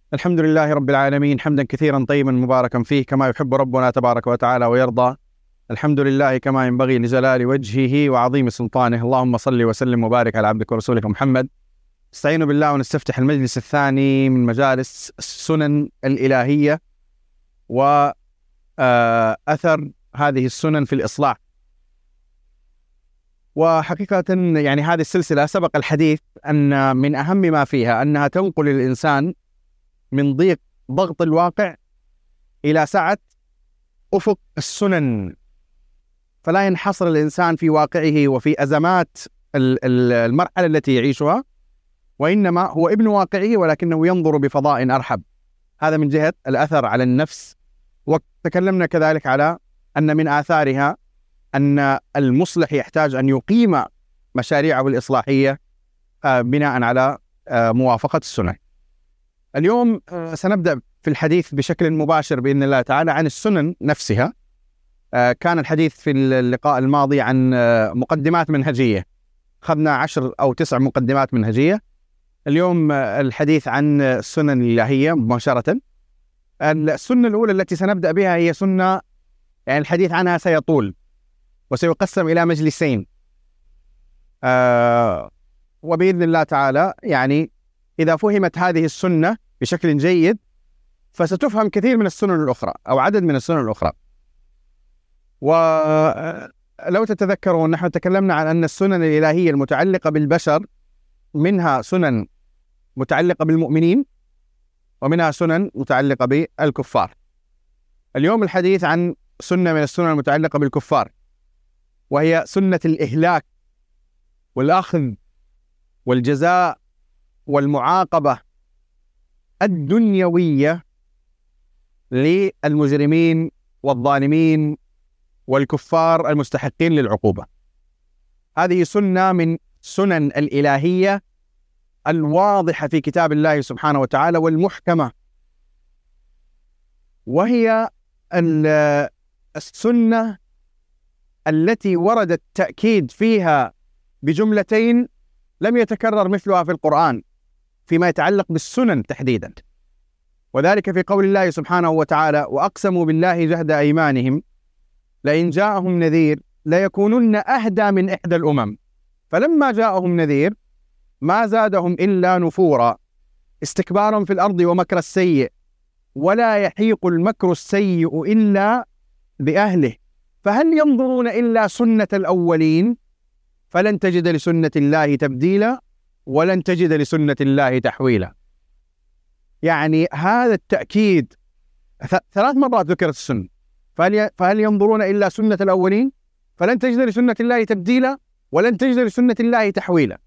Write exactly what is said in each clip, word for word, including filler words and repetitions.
الحمد لله رب العالمين، حمدا كثيرا طيبا مباركا فيه كما يحب ربنا تبارك وتعالى ويرضى. الحمد لله كما ينبغي لجلال وجهه وعظيم سلطانه. اللهم صل وسلم وبارك على عبدك ورسولك محمد. نستعين بالله ونستفتح المجلس الثاني من مجالس السنن الإلهية وأثر هذه السنن في الإصلاح. وحقيقة يعني هذه السلسلة سبق الحديث أن من أهم ما فيها أنها تنقل الإنسان من ضيق ضغط الواقع إلى سعة أفق السنن، فلا ينحصر الإنسان في واقعه وفي أزمات المرحلة التي يعيشها، وإنما هو ابن واقعه ولكنه ينظر بفضاء أرحب. هذا من جهة الأثر على النفس. وتكلمنا كذلك على أن من آثارها أن المصلح يحتاج أن يقيم مشاريعه الإصلاحية بناء على موافقة السنن. اليوم سنبدأ في الحديث بشكل مباشر بإذن الله تعالى عن السنن نفسها. كان الحديث في اللقاء الماضي عن مقدمات منهجية، أخذنا عشر أو تسع مقدمات منهجية. اليوم الحديث عن السنن الإلهية مباشرة. السنة الأولى التي سنبدأ بها هي سنة يعني الحديث عنها سيطول وسيقسم إلى مجلسين، آه وبإذن الله تعالى يعني إذا فهمت هذه السنة بشكل جيد فستفهم كثير من السنن الأخرى أو عدد من السنن الأخرى. ولو تتذكرون نحن تكلمنا عن أن السنن الإلهية المتعلقة بالبشر منها سنن متعلقة بالمؤمنين ومنها سنن متعلقة بالكفار. اليوم الحديث عن سنة من السنن المتعلقة بالكفار، وهي سنة الإهلاك والأخذ والجزاء والمعاقبة الدنيوية للمجرمين والظالمين والكفار المستحقين للعقوبة. هذه سنة من سنن الإلهية الواضحة في كتاب الله سبحانه وتعالى والمحكمة، وهي السنة التي ورد التأكيد فيها بجملتين لم يتكرر مثلها في القرآن فيما يتعلق بالسنن تحديدا، وذلك في قول الله سبحانه وتعالى: وأقسموا بالله جهد أيمانهم لئن جاءهم نذير ليكونن أهدى من إحدى الأمم فلما جاءهم نذير ما زادهم إلا نفورا استكبارا في الأرض ومكر السيء ولا يحيق المكر السيء إلا بأهله فهل ينظرون إلا سنة الأولين فلن تجد لسنة الله تبديلا ولن تجد لسنة الله تحويلا. يعني هذا التأكيد ثلاث مرات ذكرت السنة، فهل, فهل ينظرون إلا سنة الأولين فلن تجد لسنة الله تبديلا ولن تجد لسنة الله تحويلا.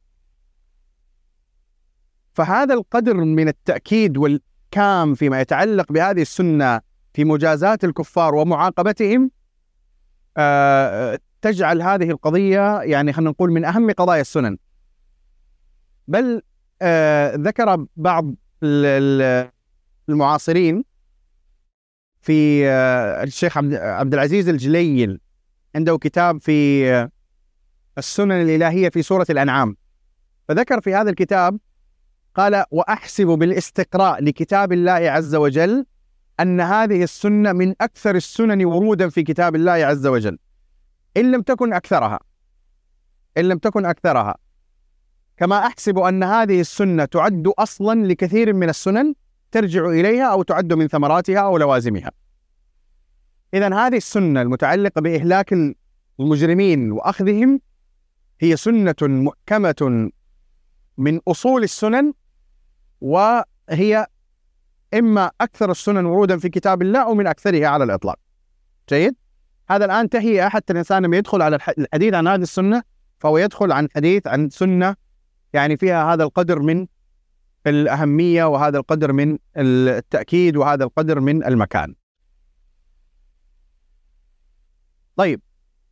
فهذا القدر من التأكيد والكام فيما يتعلق بهذه السنة في مجازات الكفار ومعاقبتهم آه تجعل هذه القضية يعني خلينا نقول من أهم قضايا السنن. بل آه ذكر بعض المعاصرين في آه الشيخ عبد العزيز الجليل عنده كتاب في آه السنن الإلهية في سورة الأنعام، فذكر في هذا الكتاب قال: وأحسب بالاستقراء لكتاب الله عز وجل أن هذه السنة من أكثر السنن ورودا في كتاب الله عز وجل إن لم تكن أكثرها إن لم تكن أكثرها كما أحسب أن هذه السنة تعد أصلا لكثير من السنن ترجع إليها أو تعد من ثمراتها أو لوازمها. إذن هذه السنة المتعلقة بإهلاك المجرمين وأخذهم هي سنة محكمة من أصول السنن، وهي إما أكثر السنن ورودا في كتاب الله أو من أكثرها على الإطلاق. جيد؟ هذا الآن تهيئة حتى الإنسان لما يدخل على الحديث عن هذه السنة فهو يدخل عن حديث عن سنة يعني فيها هذا القدر من الأهمية وهذا القدر من التأكيد وهذا القدر من المكان. طيب،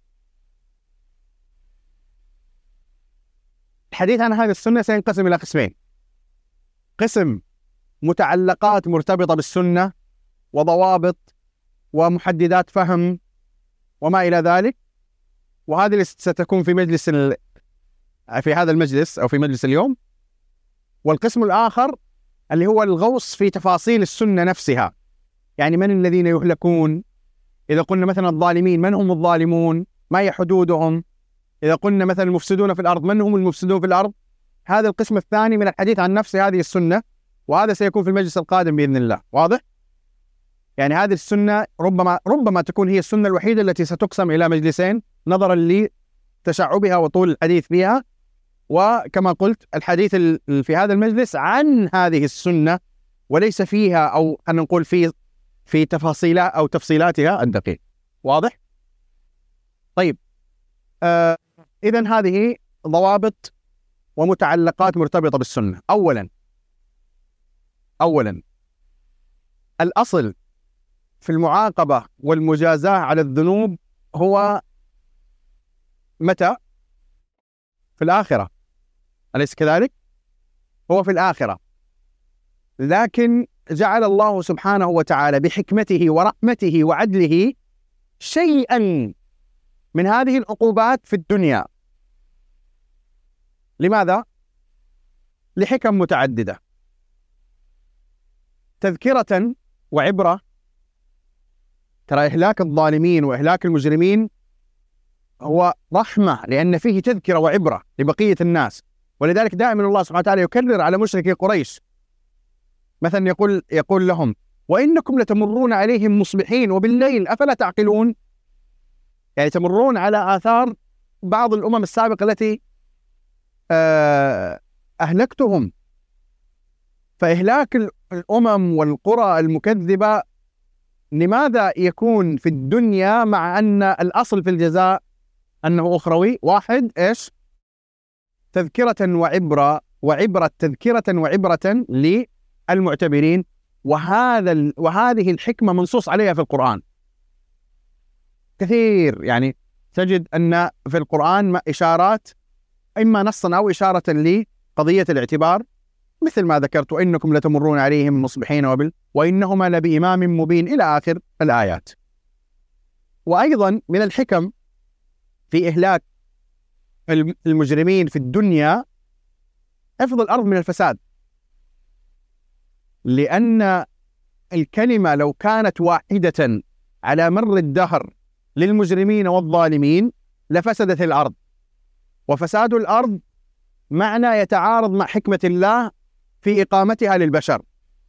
الحديث عن هذه السنة سينقسم إلى قسمين: قسم متعلقات مرتبطة بالسنة وضوابط ومحددات فهم وما إلى ذلك، وهذه ستكون في مجلس في هذا المجلس أو في مجلس اليوم. والقسم الآخر اللي هو الغوص في تفاصيل السنة نفسها. يعني من الذين يهلكون؟ إذا قلنا مثلا الظالمين، من هم الظالمون؟ ما هي حدودهم؟ إذا قلنا مثلا المفسدون في الأرض، من هم المفسدون في الأرض؟ هذا القسم الثاني من الحديث عن نفس هذه السنة، وهذا سيكون في المجلس القادم بإذن الله. واضح؟ يعني هذه السنة ربما ربما تكون هي السنة الوحيدة التي ستقسم إلى مجلسين نظرا لتشعبها وطول الحديث فيها، وكما قلت الحديث في هذا المجلس عن هذه السنة وليس فيها، أو أن نقول في في تفاصيلها أو تفصيلاتها الدقيق. واضح؟ طيب، آه إذن هذه ضوابط ومتعلقات مرتبطة بالسنة. أولا أولا الأصل في المعاقبة والمجازاة على الذنوب هو متى؟ في الآخرة، أليس كذلك؟ هو في الآخرة، لكن جعل الله سبحانه وتعالى بحكمته ورحمته وعدله شيئا من هذه العقوبات في الدنيا. لماذا؟ لحكم متعددة، تذكرة وعبرة. ترى إهلاك الظالمين وإهلاك المجرمين هو رحمة، لأن فيه تذكرة وعبرة لبقية الناس. ولذلك دائما الله سبحانه وتعالى يكرر على مشركي قريش، مثلا يقول يقول لهم: وإنكم لتمرون عليهم مصبحين وبالليل أفلا تعقلون. يعني تمرون على آثار بعض الأمم السابقة التي أهلكتهم. فإهلاك الأمم والقرى المكذبة لماذا يكون في الدنيا مع أن الأصل في الجزاء أنه أخروي؟ واحد، إيش؟ تذكرة وعبرة، وعبرة تذكرة وعبرة للمعتبرين. وهذا وهذه الحكمة منصوص عليها في القرآن كثير. يعني تجد أن في القرآن إشارات، إما نصا أو إشارة لقضية الاعتبار، مثل ما ذكرت: وإنكم لتمرون عليهم مصبحين وبال وإنهما لبإمام مبين إلى آخر الآيات. وأيضا من الحكم في إهلاك المجرمين في الدنيا حفظ الأرض من الفساد، لأن الكلمة لو كانت واحدة على مر الدهر للمجرمين والظالمين لفسدت الأرض، وفساد الأرض معنى يتعارض مع حكمة الله في إقامتها للبشر.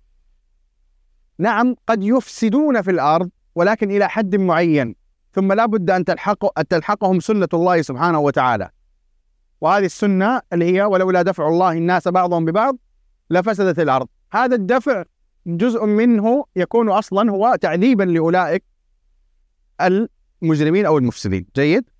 نعم، قد يفسدون في الأرض ولكن إلى حد معين، ثم لا بد أن تلحق أن تلحقهم سنة الله سبحانه وتعالى. وهذه السنة اللي هي: ولولا دفع الله الناس بعضهم ببعض لفسدت الأرض. هذا الدفع جزء منه يكون أصلا هو تعذيبا لأولئك المجرمين أو المفسدين. جيد.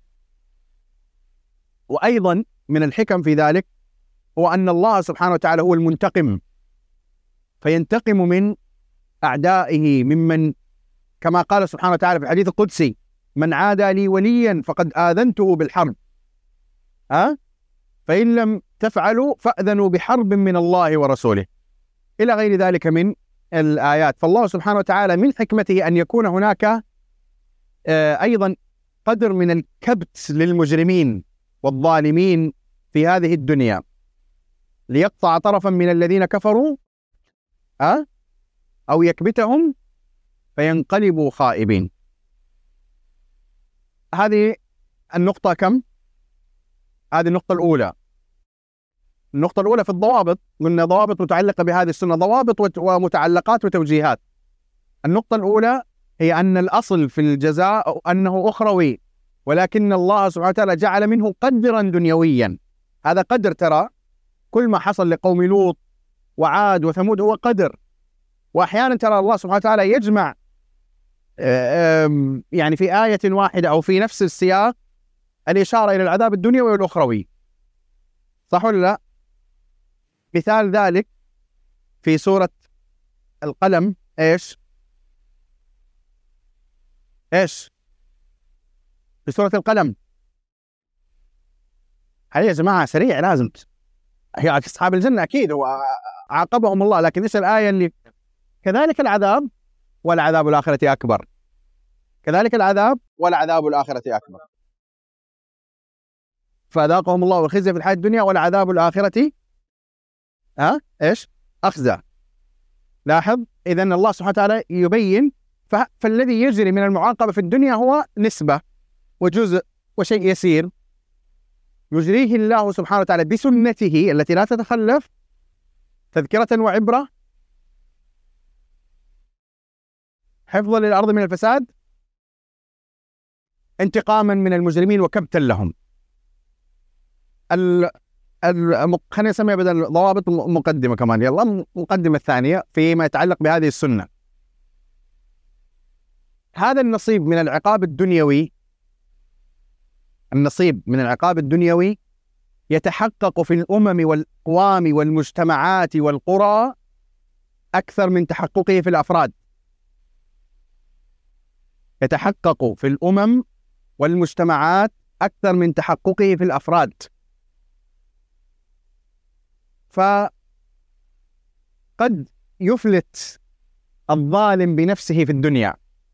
وأيضا من الحكم في ذلك هو أن الله سبحانه وتعالى هو المنتقم، فينتقم من أعدائه، ممن كما قال سبحانه وتعالى في الحديث القدسي: من عادى لي وليا فقد آذنته بالحرب، ها؟ فإن لم تفعلوا فأذنوا بحرب من الله ورسوله، إلى غير ذلك من الآيات. فالله سبحانه وتعالى من حكمته أن يكون هناك أيضا قدر من الكبت للمجرمين والظالمين في هذه الدنيا، ليقطع طرفا من الذين كفروا أه؟ أو يكبتهم فينقلبوا خائبين. هذه النقطة كم؟ هذه النقطة الأولى. النقطة الأولى في الضوابط، قلنا ضوابط متعلقة بهذه السنة، ضوابط ومتعلقات وتوجيهات. النقطة الأولى هي أن الأصل في الجزاء أنه أخروي، ولكن الله سبحانه وتعالى جعل منه قدرا دنيويا. هذا قدر، ترى كل ما حصل لقوم لوط وعاد وثمود هو قدر. وأحيانا ترى الله سبحانه وتعالى يجمع يعني في آية واحدة أو في نفس السياق الإشارة إلى العذاب الدنيوي والأخروي، صح ولا لا؟ مثال ذلك في سورة القلم. إيش؟ إيش؟ في سورة القلم. هيا يا جماعة سريع، لازم. هي أصحاب الجنة أكيد وعاقبهم الله، لكن إيش الآية اللي كذلك العذاب والعذاب الآخرة أكبر؟ كذلك العذاب والعذاب الآخرة أكبر. فذاقهم الله الخزي في الحياة الدنيا والعذاب الآخرة ها إيش؟ أخزى. لاحظ، إذن الله سبحانه وتعالى يبين فالذي يجري من المعاقبة في الدنيا هو نسبة وجزء وشيء يسير يجريه الله سبحانه وتعالى بسنته التي لا تتخلف تذكرة وعبرة، حفظا للأرض من الفساد، انتقاما من المجرمين وكبتا لهم. ال ال خلينا نسميها بدل ضوابط مقدمة كمان، يلا المقدمة الثانية فيما يتعلق بهذه السنة. هذا النصيب من العقاب الدنيوي، النصيب من العقاب الدنيوي يتحقق في الأمم والأقوام والمجتمعات والقرى أكثر من تحققه في الأفراد. يتحقق في الأمم والمجتمعات أكثر من تحققه في الأفراد. فقد يفلت الظالم بنفسه في الدنيا،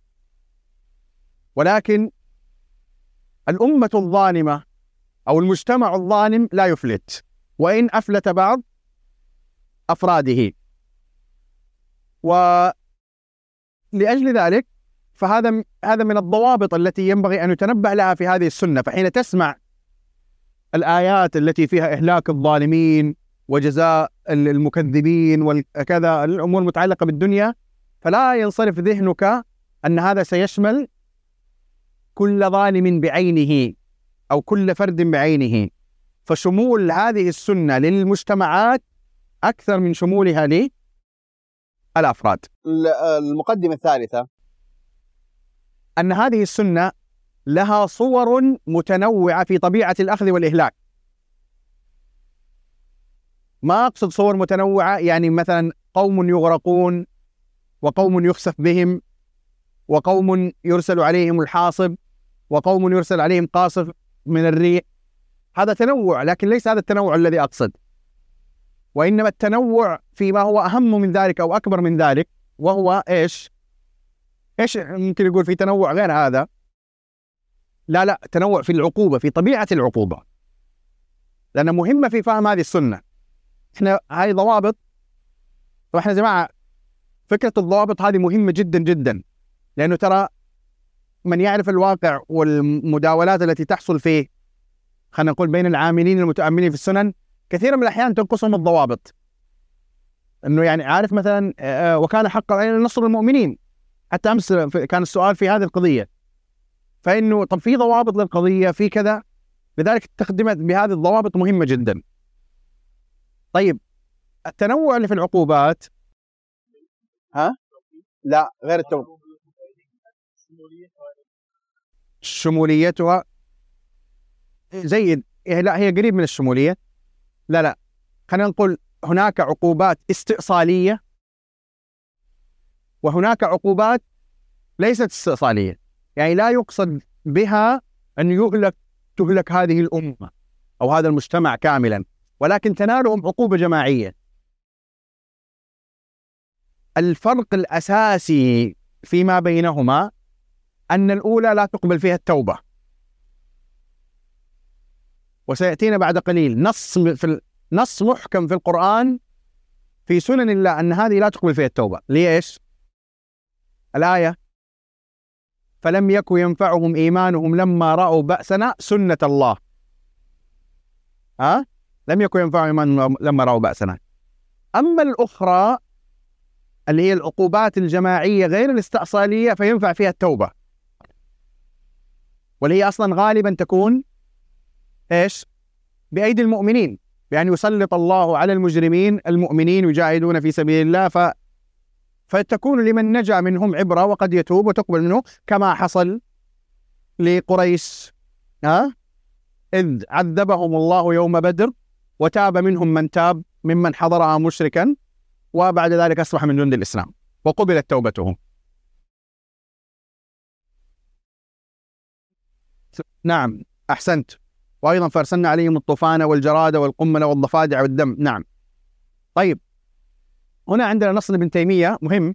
ولكن الأمة الظالمة أو المجتمع الظالم لا يفلت، وإن أفلت بعض أفراده. ولأجل ذلك فهذا هذا من الضوابط التي ينبغي أن يتنبه لها في هذه السنة. فحين تسمع الآيات التي فيها إهلاك الظالمين وجزاء المكذبين وكذا الأمور المتعلقة بالدنيا، فلا ينصرف ذهنك أن هذا سيشمل كل ظالم بعينه أو كل فرد بعينه، فشمول هذه السنة للمجتمعات أكثر من شمولها للأفراد. المقدمة الثالثة أن هذه السنة لها صور متنوعة في طبيعة الأخذ والإهلاك. ما أقصد صور متنوعة يعني مثلا قوم يغرقون وقوم يخسف بهم وقوم يرسل عليهم الحاصب وقوم يرسل عليهم قاصف من الريح، هذا تنوع، لكن ليس هذا التنوع الذي أقصد، وإنما التنوع فيما هو أهم من ذلك أو أكبر من ذلك، وهو إيش؟ إيش ممكن يقول في تنوع غير هذا؟ لا لا، تنوع في العقوبة، في طبيعة العقوبة، لأنها مهمة في فهم هذه السنة. إحنا هاي ضوابط، وإحنا يا جماعة فكرة الضوابط هذه مهمة جدا جدا، لأنه ترى من يعرف الواقع والمداولات التي تحصل فيه، خلينا نقول بين العاملين المتأملين في السنن، كثيرا من الأحيان تنقصهم الضوابط. إنه يعني عارف مثلا وكان حقا علينا نصر المؤمنين، حتى أمس كان السؤال في هذه القضية، فإنه طب في ضوابط للقضية في كذا، لذلك استخدمت بهذه الضوابط مهمة جدا. طيب التنوع اللي في العقوبات، ها؟ لا غير التنوع، شموليتها زيد، لا هي قريب من الشمولية، لا لا خلينا نقول هناك عقوبات استئصالية وهناك عقوبات ليست استئصالية، يعني لا يقصد بها أن يهلك تهلك هذه الأمة أو هذا المجتمع كاملا، ولكن تنالهم عقوبة جماعية. الفرق الأساسي فيما بينهما أن الأولى لا تقبل فيها التوبة، وسيأتينا بعد قليل نص في نص محكم في القرآن في سنن الله أن هذه لا تقبل فيها التوبة. ليش؟ الآية فلم يكن ينفعهم إيمانهم لما رأوا بأسنا سنة الله. ها؟ لم يكن ينفعهم إيمانهم لما رأوا بأسنا. أما الأخرى اللي هي العقوبات الجماعية غير الاستئصالية فينفع فيها التوبة، واللي هي أصلا غالبا تكون إيش؟ بأيدي المؤمنين، بأن يسلط الله على المجرمين المؤمنين يجاهدون في سبيل الله، ف... فتكون لمن نجا منهم عبرة وقد يتوب وتقبل منه، كما حصل لقريش، ها؟ إذ عذبهم الله يوم بدر وتاب منهم من تاب ممن حضرها مشركا وبعد ذلك أصبح من جند الإسلام وقبلت توبتهم. نعم أحسنت. وأيضا فأرسلنا عليهم الطوفان والجراد والقمل والضفادع والدم. نعم. طيب هنا عندنا نص ابن تيمية مهم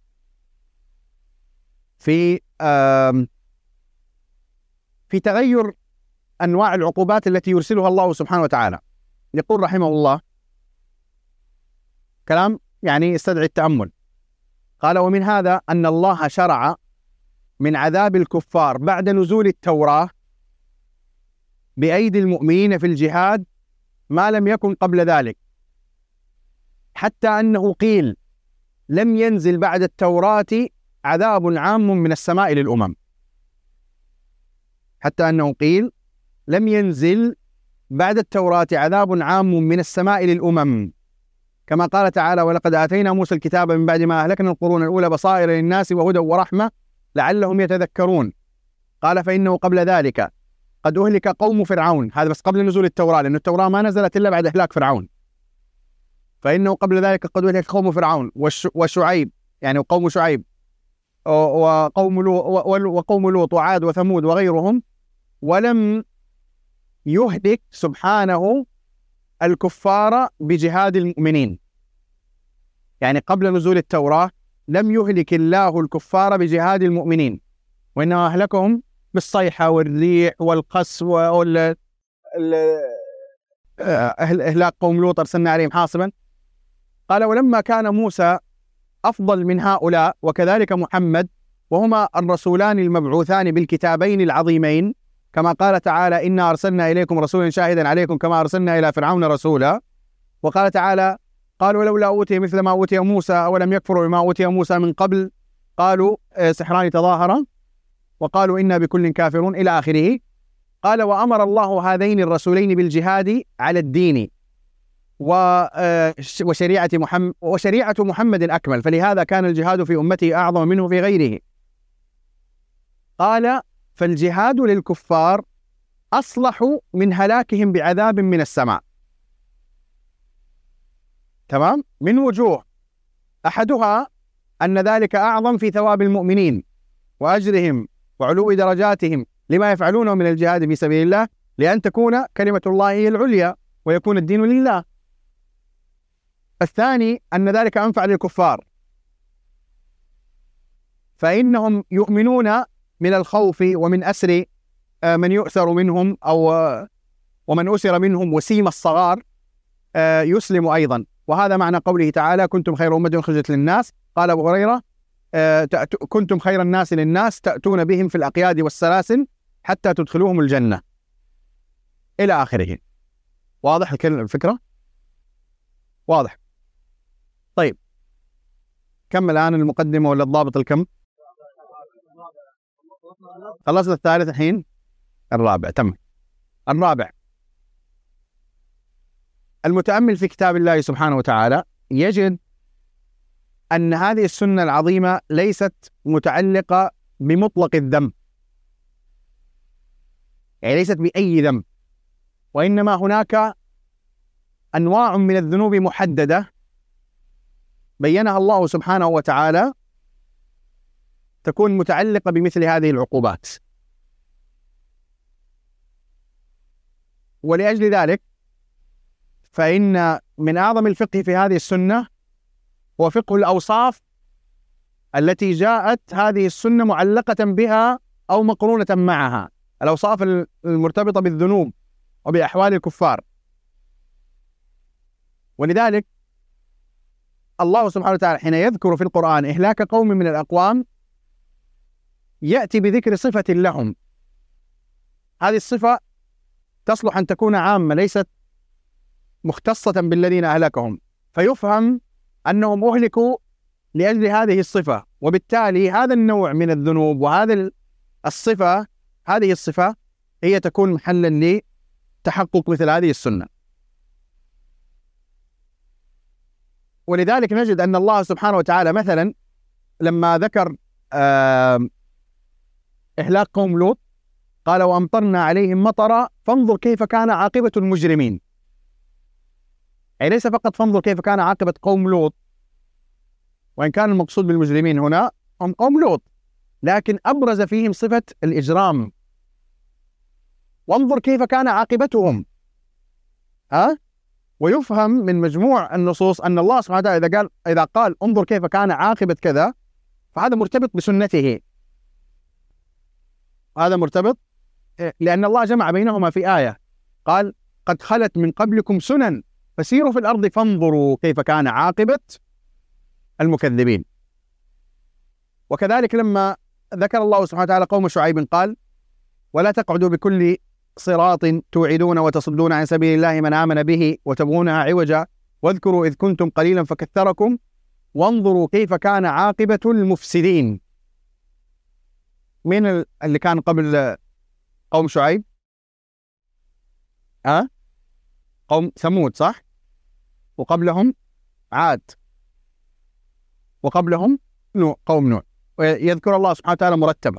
في في تغير أنواع العقوبات التي يرسلها الله سبحانه وتعالى. يقول رحمه الله كلام يعني يستدعي التأمل. قال ومن هذا أن الله شرع من عذاب الكفار بعد نزول التوراة بأيدي المؤمنين في الجهاد ما لم يكن قبل ذلك، حتى أنه قيل لم ينزل بعد التوراة عذاب عام من السماء للأمم، حتى أنه قيل لم ينزل بعد التوراة عذاب عام من السماء للأمم، كما قال تعالى ولقد آتينا موسى الكتاب من بعد ما أهلكنا القرون الأولى بصائر للناس وهدى ورحمة لعلهم يتذكرون. قال فإنه قبل ذلك قد أهلك قوم فرعون، هذا بس قبل نزول التوراة، لأن التوراة ما نزلت إلا بعد إهلاك فرعون. فإنه قبل ذلك قد أهلك قوم فرعون وشعيب، يعني وقوم شعيب وقوم لوط وقوم لوط وعاد وثمود وغيرهم، ولم يهلك سبحانه الكفار بجهاد المؤمنين. يعني قبل نزول التوراة لم يهلك الله الكفار بجهاد المؤمنين، وإنما أهلكهم بالصيحة والريح والقص وال إهلاك قوم لوط أرسلنا عليهم حاصبا. قال ولما كان موسى أفضل من هؤلاء وكذلك محمد، وهما الرسولان المبعوثان بالكتابين العظيمين، كما قال تعالى إنا أرسلنا إليكم رسولا شاهدا عليكم كما أرسلنا إلى فرعون رسولا. وقال تعالى قالوا لولا أوتي مثل ما أوتي موسى أولم يكفروا بما أوتي موسى من قبل قالوا سحران تظاهرا وقالوا إنا بكل كافرون إلى آخره. قال وأمر الله هذين الرسولين بالجهاد على الدين وشريعة محمد وشريعة محمد الأكمل، فلهذا كان الجهاد في أمته أعظم منه في غيره. قال فالجهاد للكفار أصلح من هلاكهم بعذاب من السماء. تمام؟ من وجوه، أحدها أن ذلك أعظم في ثواب المؤمنين وأجرهم وعلو درجاتهم لما يفعلونه من الجهاد في سبيل الله، لأن تكون كلمة الله هي العليا ويكون الدين لله. الثاني أن ذلك أنفع للكفار، فإنهم يؤمنون من الخوف ومن أسر من يؤسر منهم أو ومن أسر منهم وسيم الصغار يسلم أيضا. وهذا معنى قوله تعالى كنتم خير أمة أخرجت للناس. قال أبو هريرة كنتم خير الناس للناس تأتون بهم في الأقياد والسلاسل حتى تدخلوهم الجنة إلى آخره. واضح الفكرة؟ واضح. طيب كم الآن المقدمة ولا الضابط الكم؟ خلصنا الثالث الحين الرابع. تم. الرابع المتأمل في كتاب الله سبحانه وتعالى يجد أن هذه السنة العظيمة ليست متعلقة بمطلق الذنب، يعني ليست بأي ذنب، وإنما هناك أنواع من الذنوب محددة بينها الله سبحانه وتعالى تكون متعلقة بمثل هذه العقوبات. ولأجل ذلك فإن من أعظم الفقه في هذه السنة هو فقه الأوصاف التي جاءت هذه السنة معلقة بها أو مقرونة معها، الأوصاف المرتبطة بالذنوب وبأحوال الكفار. ولذلك الله سبحانه وتعالى حين يذكر في القرآن إهلاك قوم من الأقوام يأتي بذكر صفة لهم، هذه الصفة تصلح أن تكون عامة ليست مختصة بالذين أهلكهم، فيفهم أنهم أهلكوا لأجل هذه الصفة، وبالتالي هذا النوع من الذنوب وهذه الصفة هذه الصفة هي تكون محلا لتحقق مثل هذه السنة. ولذلك نجد أن الله سبحانه وتعالى مثلا لما ذكر إهلاك قوم لوط قال وأمطرنا عليهم مطرا فانظر كيف كان عاقبة المجرمين، يعني ليس فقط فانظر كيف كان عاقبة قوم لوط، وإن كان المقصود بالمجرمين هنا هم قوم لوط، لكن أبرز فيهم صفة الإجرام، وانظر كيف كان عاقبتهم. ها؟ ويفهم من مجموع النصوص أن الله سبحانه وتعالى إذا قال إذا قال انظر كيف كان عاقبة كذا فهذا مرتبط بسنته، هذا مرتبط لأن الله جمع بينهما في آية قال قد خلت من قبلكم سنن فسيروا في الأرض فانظروا كيف كان عاقبة المكذبين. وكذلك لما ذكر الله سبحانه وتعالى قوم شعيب قال: ولا تقعدوا بكل صراط توعدون وتصدون عن سبيل الله من آمن به وتبغونها عوجا واذكروا إذ كنتم قليلا فكثركم وانظروا كيف كان عاقبة المفسدين. مين اللي كان قبل قوم شعيب؟ أه؟ قوم ثمود، صح؟ وقبلهم عاد، وقبلهم نوح، قوم نوح. ويذكر الله سبحانه وتعالى مرتبة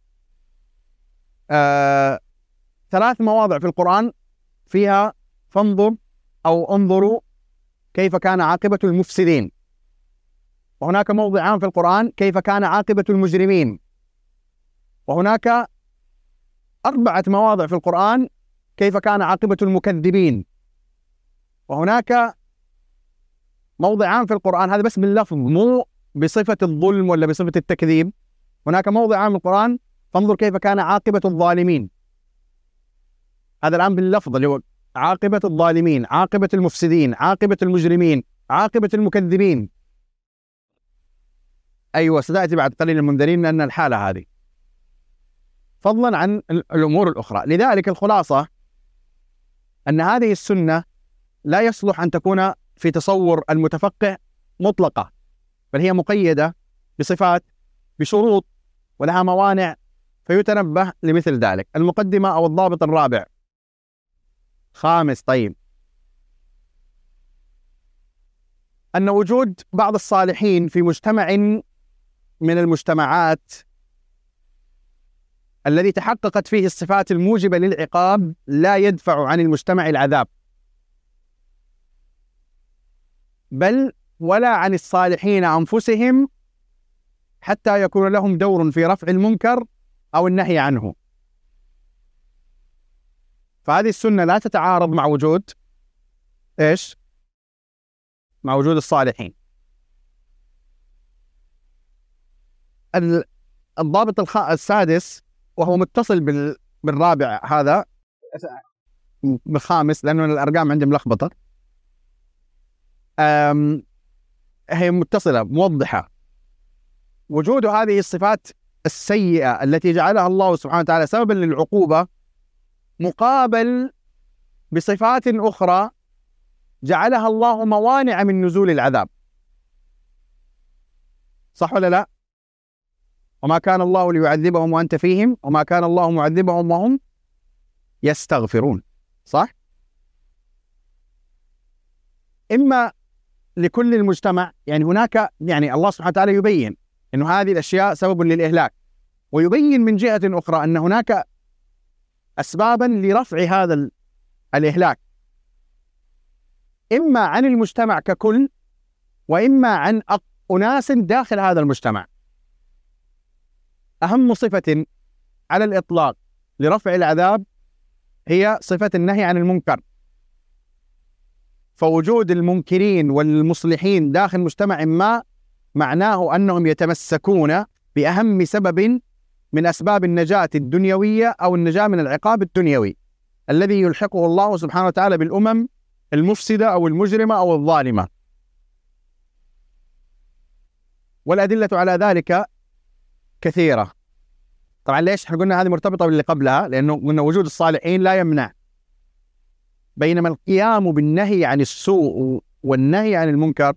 آه، ثلاث مواضع في القرآن فيها فانظر أو انظروا كيف كان عاقبة المفسدين، وهناك موضعان في القرآن كيف كان عاقبة المجرمين، وهناك أربعة مواضع في القرآن كيف كان عاقبة المكذبين، وهناك موضعان في القرآن، هذا بس باللفظ مو بصفة الظلم ولا بصفة التكذيب، هناك موضعان من القرآن فانظر كيف كان عاقبة الظالمين. هذا الآن باللفظ اللي هو عاقبة الظالمين، عاقبة المفسدين، عاقبة المجرمين، عاقبة المكذبين. أيوة، ستأتي بعد قليل المنذرين لأن الحالة هذه، فضلا عن الأمور الأخرى. لذلك الخلاصة أن هذه السنة لا يصلح أن تكون في تصور المتفقه مطلقة، بل هي مقيدة بصفات، بشروط، ولها موانع، فيتنبه لمثل ذلك. المقدمة أو الضابط الرابع خامس طيب أن وجود بعض الصالحين في مجتمع من المجتمعات الذي تحققت فيه الصفات الموجبة للعقاب لا يدفع عن المجتمع العذاب، بل ولا عن الصالحين أنفسهم حتى يكون لهم دور في رفع المنكر أو النهي عنه. فهذه السنة لا تتعارض مع وجود إيش؟ مع وجود الصالحين. الضابط السادس وهو متصل بالرابع هذا بالخامس، لأنه الأرقام عندي ملخبطة، هي متصلة موضحة. وجود هذه الصفات السيئة التي جعلها الله سبحانه وتعالى سببا للعقوبة مقابل بصفات أخرى جعلها الله موانع من نزول العذاب، صح ولا لا؟ وما كان الله ليعذبهم وأنت فيهم وما كان الله معذبهم وهم يستغفرون، صح؟ إما لكل المجتمع، يعني هناك يعني الله سبحانه وتعالى يبين أن هذه الأشياء سبب للإهلاك، ويبين من جهة أخرى أن هناك أسبابا لرفع هذا الإهلاك، إما عن المجتمع ككل وإما عن أناس داخل هذا المجتمع. أهم صفة على الإطلاق لرفع العذاب هي صفة النهي عن المنكر، فوجود المنكرين والمصلحين داخل مجتمع ما معناه أنهم يتمسكون بأهم سبب من أسباب النجاة الدنيوية أو النجاة من العقاب الدنيوي الذي يلحقه الله سبحانه وتعالى بالأمم المفسدة أو المجرمة أو الظالمة. والأدلة على ذلك كثيرة. طبعا ليش احنا قلنا هذه مرتبطة باللي قبلها؟ لأنه قلنا وجود الصالحين لا يمنع، بينما القيام بالنهي عن السوء والنهي عن المنكر.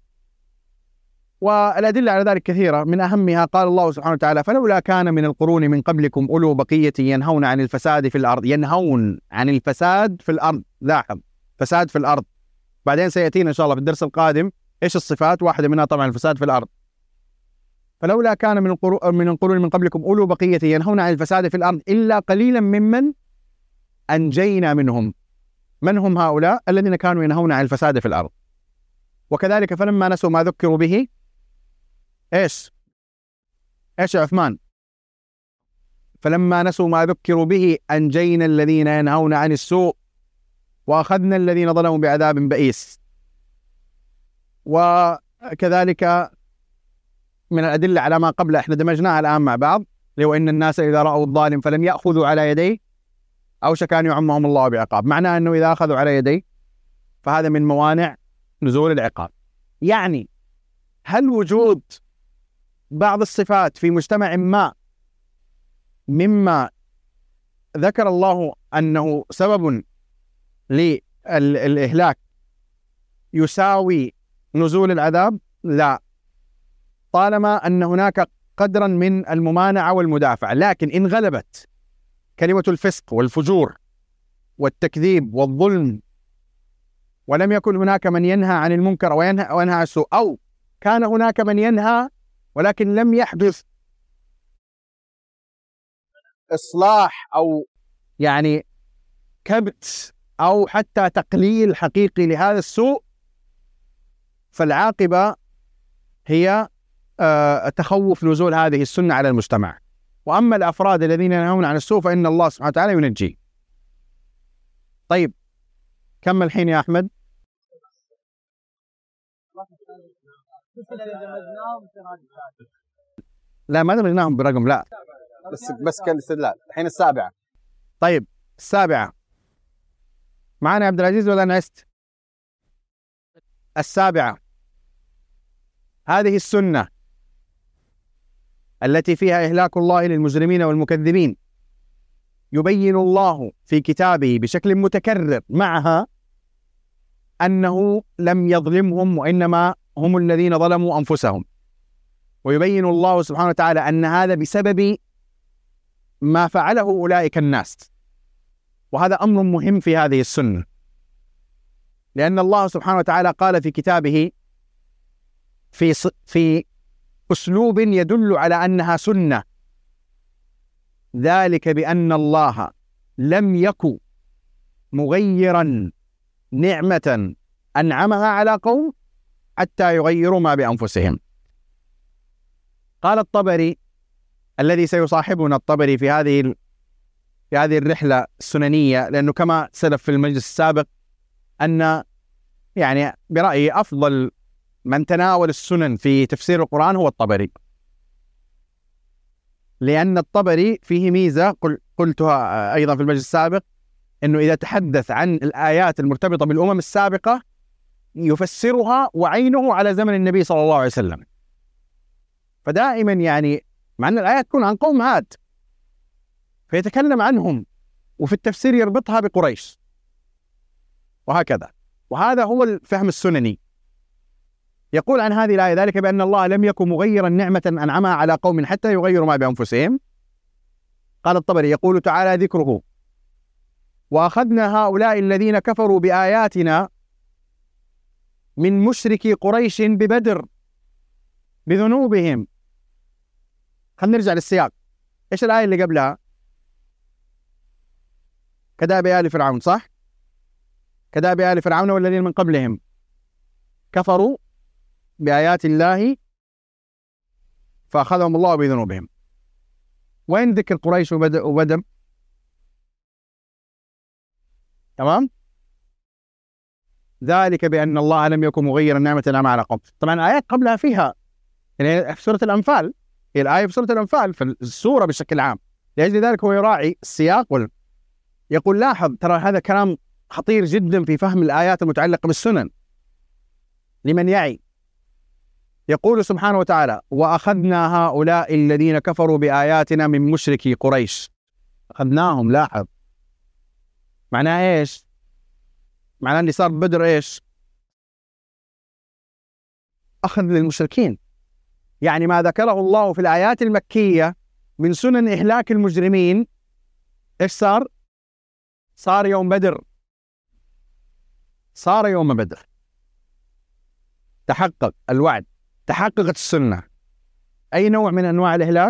والأدلة على ذلك كثيرة، من أهمها قال الله سبحانه وتعالى: فلولا كان من القرون من قبلكم أولو بقية ينهون عن الفساد في الأرض. ينهون عن الفساد في الأرض، لاحظ، فساد في الأرض. بعدين سيأتينا إن شاء الله في الدرس القادم إيش الصفات، واحدة منها طبعا الفساد في الأرض. فلولا كان من القرون من القرون من قبلكم أولو بقية ينهون عن الفساد في الأرض إلا قليلا ممن أنجينا منهم. من هم هؤلاء؟ الذين كانوا ينهون عن الفساد في الأرض. وكذلك فلما نسوا ما ذكروا به إيش إيش يا عثمان؟ فلما نسوا ما ذكروا به أنجينا الذين ينهون عن السوء وأخذنا الذين ظلموا بعذاب بئيس. وكذلك من الأدلة على ما قبل احنا دمجناها الآن مع بعض، لو إن الناس إذا رأوا الظالم فلم يأخذوا على يديه أوشك أن يعمهم الله بعقاب. معناه أنه إذا أخذوا على يديه فهذا من موانع نزول العقاب. يعني هل وجود بعض الصفات في مجتمع ما مما ذكر الله أنه سبب للإهلاك يساوي نزول العذاب؟ لا، طالما أن هناك قدرا من الممانعة والمدافعة. لكن إن غلبت كلمة الفسق والفجور والتكذيب والظلم، ولم يكن هناك من ينهى عن المنكر وينهى وينهى عن السوء، أو كان هناك من ينهى ولكن لم يحدث إصلاح أو يعني كبت أو حتى تقليل حقيقي لهذا السوء، فالعاقبة هي تخوف نزول هذه السنة على المجتمع. وأما الأفراد الذين ينهون عن السوء فإن الله سبحانه وتعالى ينجيه. طيب كمل الحين يا أحمد. لا ما دمجناهم برقم، لا بس بس كالاستدلال. الحين السابعة. طيب السابعة معنا يا عبد العزيز ولا نعست؟ السابعة، هذه السنة التي فيها إهلاك الله للمجرمين والمكذبين يبين الله في كتابه بشكل متكرر معها أنه لم يظلمهم وإنما هم الذين ظلموا أنفسهم، ويبين الله سبحانه وتعالى أن هذا بسبب ما فعله أولئك الناس. وهذا أمر مهم في هذه السنة، لأن الله سبحانه وتعالى قال في كتابه في في أسلوب يدل على أنها سنة: ذلك بأن الله لم يكن مغيرا نعمة أنعمها على قوم حتى يغيروا ما بأنفسهم. قال الطبري الذي سيصاحبنا الطبري في هذه في هذه الرحلة السننية، لأنه كما سلف في المجلس السابق أن يعني برأيي أفضل من تناول السنن في تفسير القرآن هو الطبري، لأن الطبري فيه ميزة قلتها أيضا في المجلس السابق، أنه إذا تحدث عن الآيات المرتبطة بالأمم السابقة يفسرها وعينه على زمن النبي صلى الله عليه وسلم. فدائما يعني مع أن الآيات تكون عن قوم عاد فيتكلم عنهم، وفي التفسير يربطها بقريش وهكذا. وهذا هو الفهم السنني. يقول عن هذه الآية: ذلك بأن الله لم يكن مغيرا نعمة أنعمها على قوم حتى يغيروا ما بأنفسهم. قال الطبري: يقول تعالى ذكره: وأخذنا هؤلاء الذين كفروا بآياتنا من مشركي قريش ببدر بذنوبهم. خلينا نرجع للسياق. إيش الآية اللي قبلها؟ كداب آل فرعون، صح؟ كداب آل فرعون والذين من قبلهم كفروا بآيات الله فأخذهم الله بذنوبهم. وين ذكر قريش وبدر؟ تمام؟ ذلك بأن الله لم يكن مغيرا نعمة أنعمها على قوم. طبعا الآيات قبلها فيها يعني في سورة الأنفال، هي الآية في سورة الأنفال في السورة بشكل عام. لأجل ذلك هو يراعي السياق وال... يقول لاحظ ترى هذا كلام خطير جدا في فهم الآيات المتعلقة بالسنن لمن يعي. يقول سبحانه وتعالى: وأخذنا هؤلاء الذين كفروا بآياتنا من مشركي قريش. أخذناهم، لاحظ معناه إيش؟ معناه اللي صار بدر إيش؟ أخذ للمشركين. يعني ما ذكره الله في الآيات المكية من سنن إهلاك المجرمين إيش صار؟ صار يوم بدر، صار يوم بدر، تحقق الوعد، تحققت السنة. أي نوع من أنواع الإهلاك؟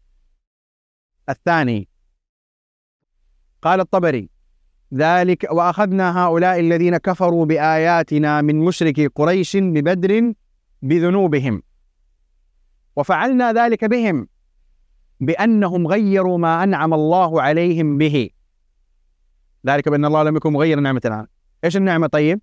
الثاني. قال الطبري: ذلك وأخذنا هؤلاء الذين كفروا بآياتنا من مشركي قريش ببدر بذنوبهم وفعلنا ذلك بهم بأنهم غيروا ما أنعم الله عليهم به. ذلك بأن الله لم يكن مغيرا نعمة عنه. إيش النعمة طيب؟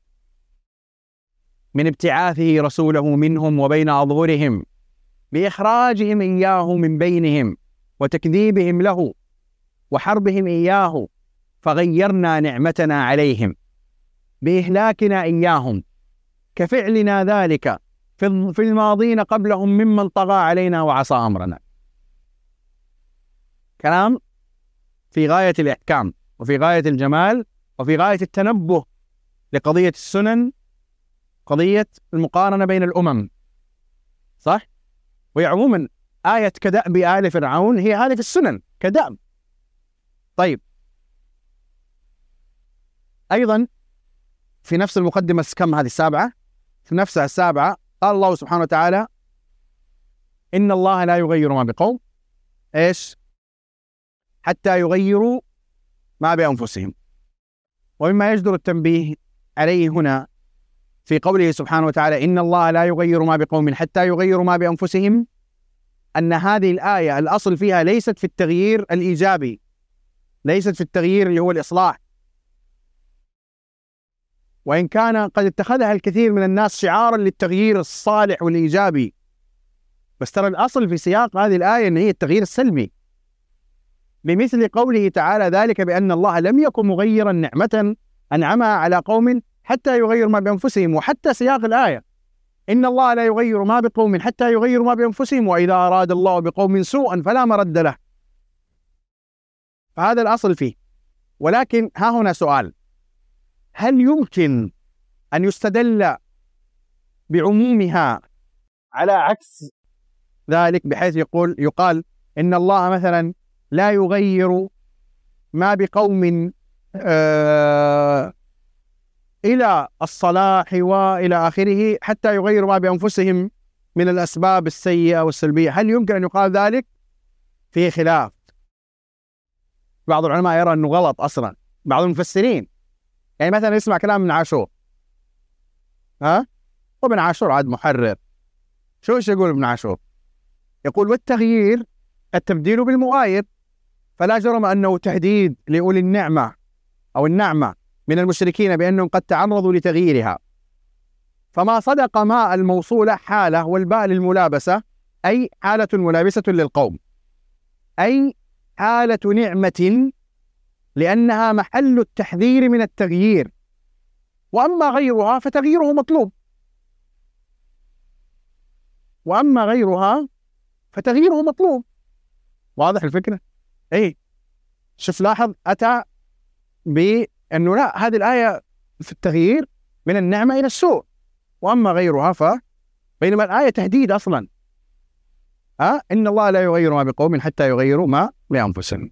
من ابتعاثه رسوله منهم وبين أظهرهم بإخراجهم إياه من بينهم وتكذيبهم له وحربهم إياه، فغيرنا نعمتنا عليهم بإهلاكنا إياهم كفعلنا ذلك في في الماضين قبلهم ممن طغى علينا وعصى أمرنا. كلام في غاية الإحكام وفي غاية الجمال وفي غاية التنبه لقضية السنن، قضية المقارنة بين الأمم، صح؟ وهي عموما آية كدأب آل فرعون هي هذه في السنن كدأب. طيب، أيضا في نفس المقدمة كم هذه السابعة، في نفسها السابعة قال الله سبحانه وتعالى: إن الله لا يغير ما بقوم إيش حتى يغيروا ما بأنفسهم. ومما يجدر التنبيه عليه هنا في قوله سبحانه وتعالى: إن الله لا يغير ما بقوم حتى يغيروا ما بأنفسهم، أن هذه الآية الأصل فيها ليست في التغيير الإيجابي، ليست في التغيير اللي هو الإصلاح، وإن كان قد اتخذها الكثير من الناس شعارا للتغيير الصالح والإيجابي، بس ترى الأصل في سياق هذه الآية أن هي التغيير السلبي، بمثل قوله تعالى: ذلك بأن الله لم يكن مغيرا نعمة أنعمها على قوم حتى يغير ما بأنفسهم. وحتى سياق الآية: إن الله لا يغير ما بقوم حتى يغيروا ما بأنفسهم وإذا أراد الله بقوم سوءا فلا مرد له. فهذا الأصل فيه. ولكن ها هنا سؤال: هل يمكن أن يستدل بعمومها على عكس ذلك، بحيث يقول يقال إن الله مثلا لا يغير ما بقوم آه إلى الصلاح وإلى آخره حتى يغيروا ما بأنفسهم من الأسباب السيئة والسلبية؟ هل يمكن أن يقال ذلك؟ فيه خلاف. بعض العلماء يرى أنه غلط أصلا، بعض المفسرين يعني مثلا يسمع كلام ابن عاشور، ها وابن عاشور عاد محرر، شو ايش يقول ابن عاشور؟ يقول: والتغيير التبديل بالمغاير، فلا جرم أنه تهديد لأولي النعمة أو النعمة من المشركين بأنهم قد تعرضوا لتغييرها، فما صدق ما الموصولة حالة والباء للملابسة، أي حالة ملابسة للقوم، أي حالة نعمة لأنها محل التحذير من التغيير، وأما غيرها فتغييره مطلوب، وأما غيرها فتغييره مطلوب. واضح الفكرة؟ إيه، شوف لاحظ أتى بأنه لا، هذه الآية في التغيير من النعمة إلى السوء، وأما غيرها ف بينما الآية تهديد أصلا. ها إن الله لا يغير ما بقوم حتى يغيروا ما بأنفسهم.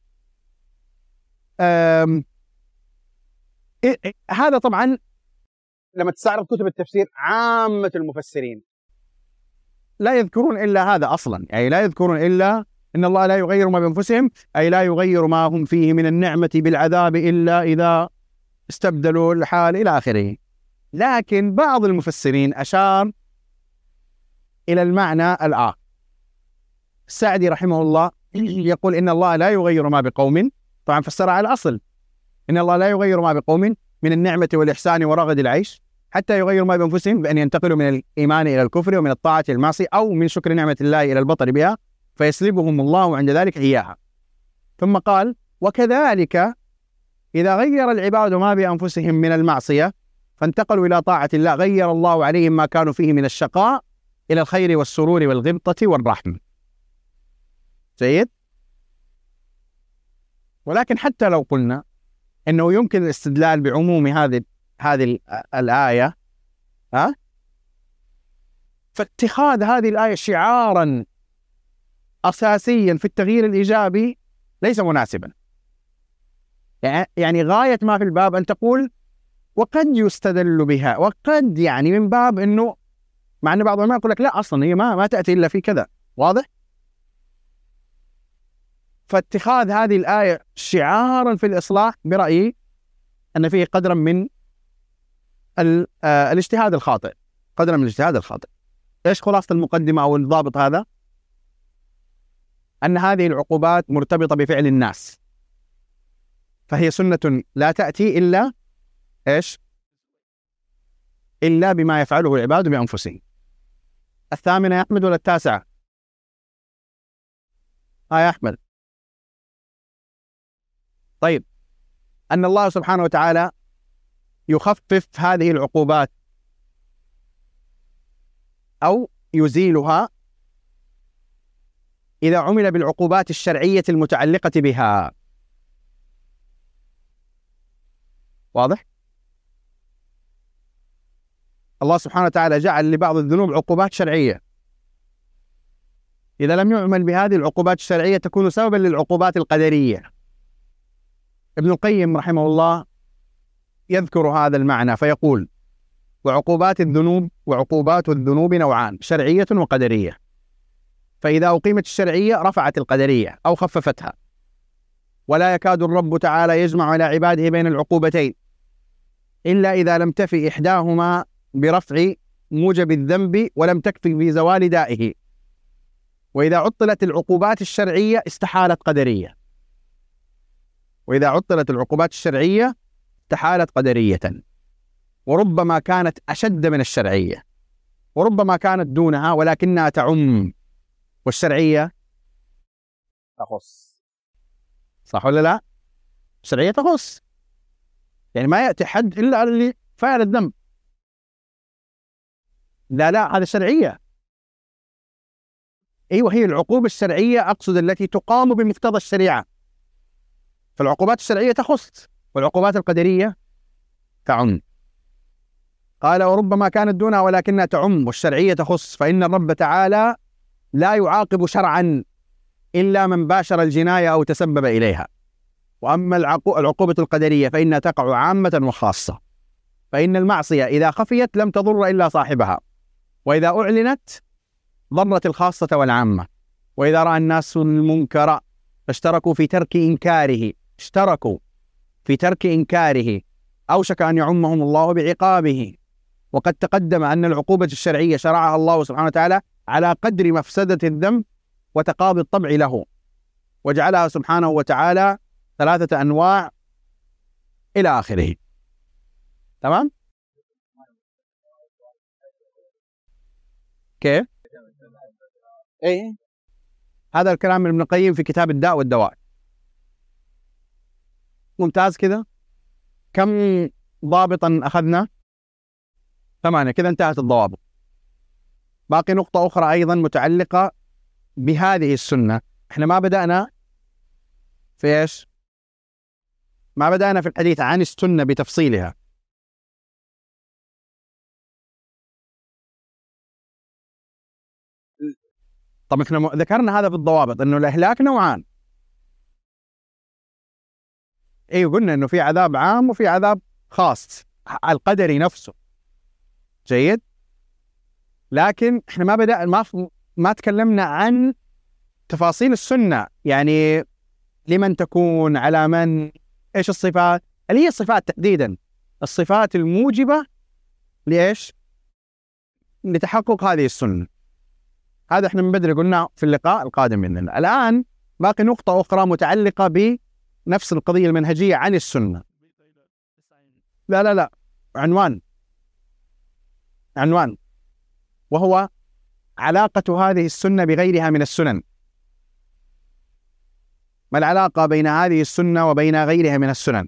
أم... إيه إيه هذا طبعا لما تستعرض كتب التفسير عامة المفسرين لا يذكرون إلا هذا أصلا، يعني لا يذكرون إلا إن الله لا يغير ما بأنفسهم، أي لا يغير ما هم فيه من النعمة بالعذاب إلا إذا استبدلوا الحال إلى آخره. لكن بعض المفسرين أشار إلى المعنى الآخر. السعدي رحمه الله يقول: إن الله لا يغير ما بقوم، طبعا فسر على الأصل، إن الله لا يغير ما بقوم من النعمة والإحسان ورغد العيش حتى يغيروا ما بأنفسهم بأن ينتقلوا من الإيمان إلى الكفر ومن الطاعة إلى المعصية، أو من شكر نعمة الله إلى البطر بها فيسلبهم الله عند ذلك إياها. ثم قال: وكذلك إذا غير العباد ما بأنفسهم من المعصية فانتقلوا إلى طاعة الله غير الله عليهم ما كانوا فيه من الشقاء إلى الخير والسرور والغبطة والرحمة. جيد؟ ولكن حتى لو قلنا أنه يمكن الاستدلال بعموم هذه هذه الآية، ها؟ فاتخاذ هذه الآية شعارا أساسيا في التغيير الإيجابي ليس مناسبا. يعني غاية ما في الباب أن تقول وقد يستدل بها، وقد يعني من باب أنه، مع أن بعض العلماء يقول لك لا، أصلا هي ما ما تأتي إلا في كذا. واضح؟ فاتخاذ هذه الآية شعارا في الإصلاح برأيي أن فيه قدرا من الاجتهاد الخاطئ، قدرا من الاجتهاد الخاطئ. إيش خلاصة المقدمة أو الضابط هذا؟ أن هذه العقوبات مرتبطة بفعل الناس، فهي سنة لا تأتي إلا إيش؟ إلا بما يفعله العباد بأنفسهم. الثامنة يا أحمد ولا التاسعة؟ آه يا أحمد. طيب، أن الله سبحانه وتعالى يخفف هذه العقوبات أو يزيلها إذا عمل بالعقوبات الشرعية المتعلقة بها. واضح؟ الله سبحانه وتعالى جعل لبعض الذنوب عقوبات شرعية، إذا لم يعمل بهذه العقوبات الشرعية تكون سببا للعقوبات القدرية. ابن القيم رحمه الله يذكر هذا المعنى فيقول: وعقوبات الذنوب وعقوبات الذنوب نوعان، شرعية وقدرية، فإذا أقيمت الشرعية رفعت القدرية أو خففتها، ولا يكاد الرب تعالى يجمع على عباده بين العقوبتين إلا إذا لم تفي إحداهما برفع موجب الذنب ولم تكفي في زوال دائه، وإذا عطلت العقوبات الشرعية استحالت قدرية، وإذا عطلت العقوبات الشرعية استحالت قدرية، وربما كانت أشد من الشرعية، وربما كانت دونها ولكنها تعم، والشرعية تخص. صح ولا لا؟ الشرعية تخص، يعني ما يأتي حد إلا على اللي فعل الذنب. لا لا، هذا الشرعية. أيوة، هي العقوبة الشرعية أقصد التي تقام بمقتضى الشريعة، فالعقوبات الشرعية تخص والعقوبات القدرية تعم. قال: وربما كانت دونها ولكنها تعم والشرعية تخص، فإن الرب تعالى لا يعاقب شرعا إلا من باشر الجناية أو تسبب إليها، وأما العقوبة القدرية فإنها تقع عامة وخاصة، فإن المعصية إذا خفيت لم تضر إلا صاحبها، وإذا أعلنت ضرت الخاصة والعامة، وإذا رأى الناس المنكر فاشتركوا في ترك إنكاره اشتركوا في ترك إنكاره أوشك أن يعمهم الله بعقابه. وقد تقدم أن العقوبة الشرعية شرعها الله سبحانه وتعالى على قدر مفسدة الذنب وتقاضي الطبع له، وجعلها سبحانه وتعالى ثلاثة أنواع إلى آخره. تمام؟ كيف؟ إيه؟ هذا الكلام من ابن القيم في كتاب الداء والدواء. ممتاز كذا. كم ضابطا أخذنا؟ ثمانية. كذا انتهت الضوابط. باقي نقطة أخرى أيضا متعلقة بهذه السنة. احنا ما بدأنا في ايش؟ ما بدأنا في الحديث عن السنة بتفصيلها. طب احنا ذكرنا هذا في الضوابط انه الإهلاك نوعان. ايه، قلنا انه في عذاب عام وفي عذاب خاص القدري نفسه. جيد. لكن احنا ما بدأ ما ما تكلمنا عن تفاصيل السنة، يعني لمن تكون، على من، ايش الصفات اللي هي الصفات تحديدا، الصفات الموجبة لإيش؟ لتحقق هذه السنة. هذا احنا من بدري قلنا في اللقاء القادم مننا. الآن باقي نقطة أخرى متعلقة بنفس القضية المنهجية عن السنة. لا لا لا عنوان عنوان وهو علاقة هذه السنة بغيرها من السنن. ما العلاقة بين هذه السنة وبين غيرها من السنن؟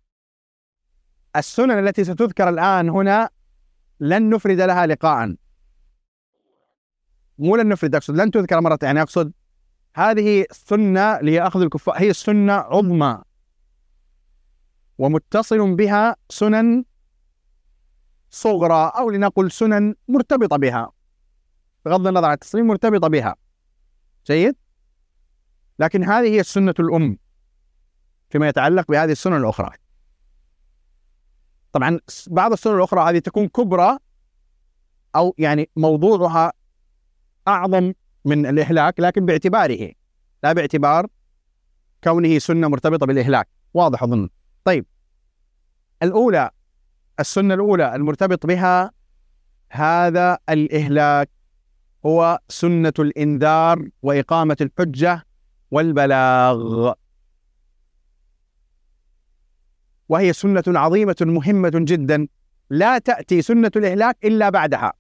السنن التي ستذكر الآن هنا لن نفرد لها لقاء، مو لن نفرد، أقصد لن تذكر مرة، يعني أقصد هذه السنة اللي هي أخذ الكفار هي السنة عظمى، ومتصل بها سنن صغرى، أو لنقل سنن مرتبطة بها، بغض النظر عن التصريف مرتبطة بها. جيد. لكن هذه هي السنة الأم فيما يتعلق بهذه السنن الأخرى. طبعا بعض السنن الأخرى هذه تكون كبرى، أو يعني موضوعها أعظم من الإهلاك، لكن باعتباره، لا باعتبار كونه سنة مرتبطة بالإهلاك. واضح أظن. طيب، الأولى، السنة الأولى المرتبط بها هذا الإهلاك هو سنة الإنذار وإقامة الحجة والبلاغ، وهي سنة عظيمة مهمة جدا، لا تأتي سنة الإهلاك إلا بعدها،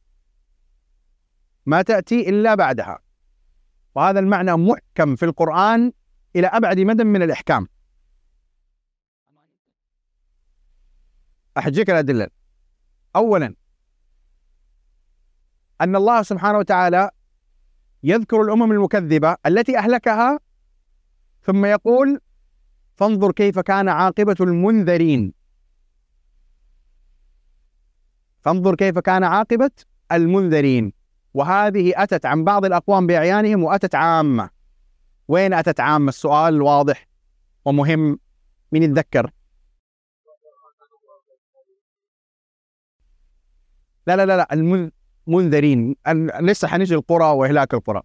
ما تأتي إلا بعدها. وهذا المعنى محكم في القرآن إلى أبعد مدى من الإحكام. أحجيك الأدلة. أولا، أن الله سبحانه وتعالى يذكر الأمم المكذبة التي أهلكها، ثم يقول فانظر كيف كان عاقبة المنذرين. فانظر كيف كان عاقبة المنذرين. وهذه أتت عن بعض الأقوام بأعيانهم وأتت عامة. وين أتت عامة؟ السؤال واضح ومهم، من يتذكر؟ لا لا لا لا المنذرين لسه حنجي القرى وإهلاك القرى.